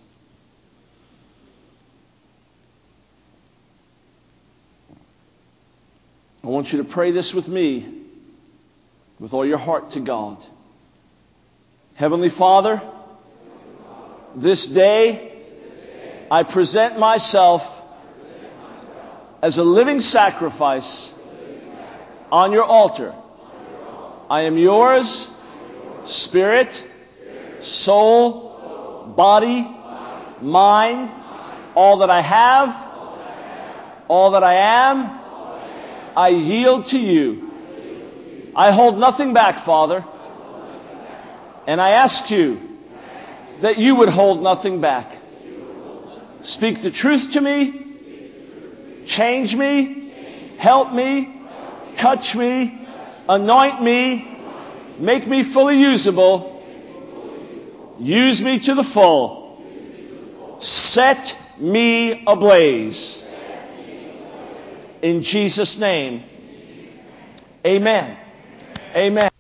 I want you to pray this with me. With all your heart to God. Heavenly Father, this day I present myself as a living sacrifice on your altar. I am yours, spirit, soul, body, mind, all that I have, all that I am, I yield to you. I hold nothing back, Father. And I ask you that you would hold nothing back. Speak the truth to me. Change me. Help me. Touch me. Anoint me. Make me fully usable. Use me to the full. Set me ablaze. In Jesus' name. Amen. Amen.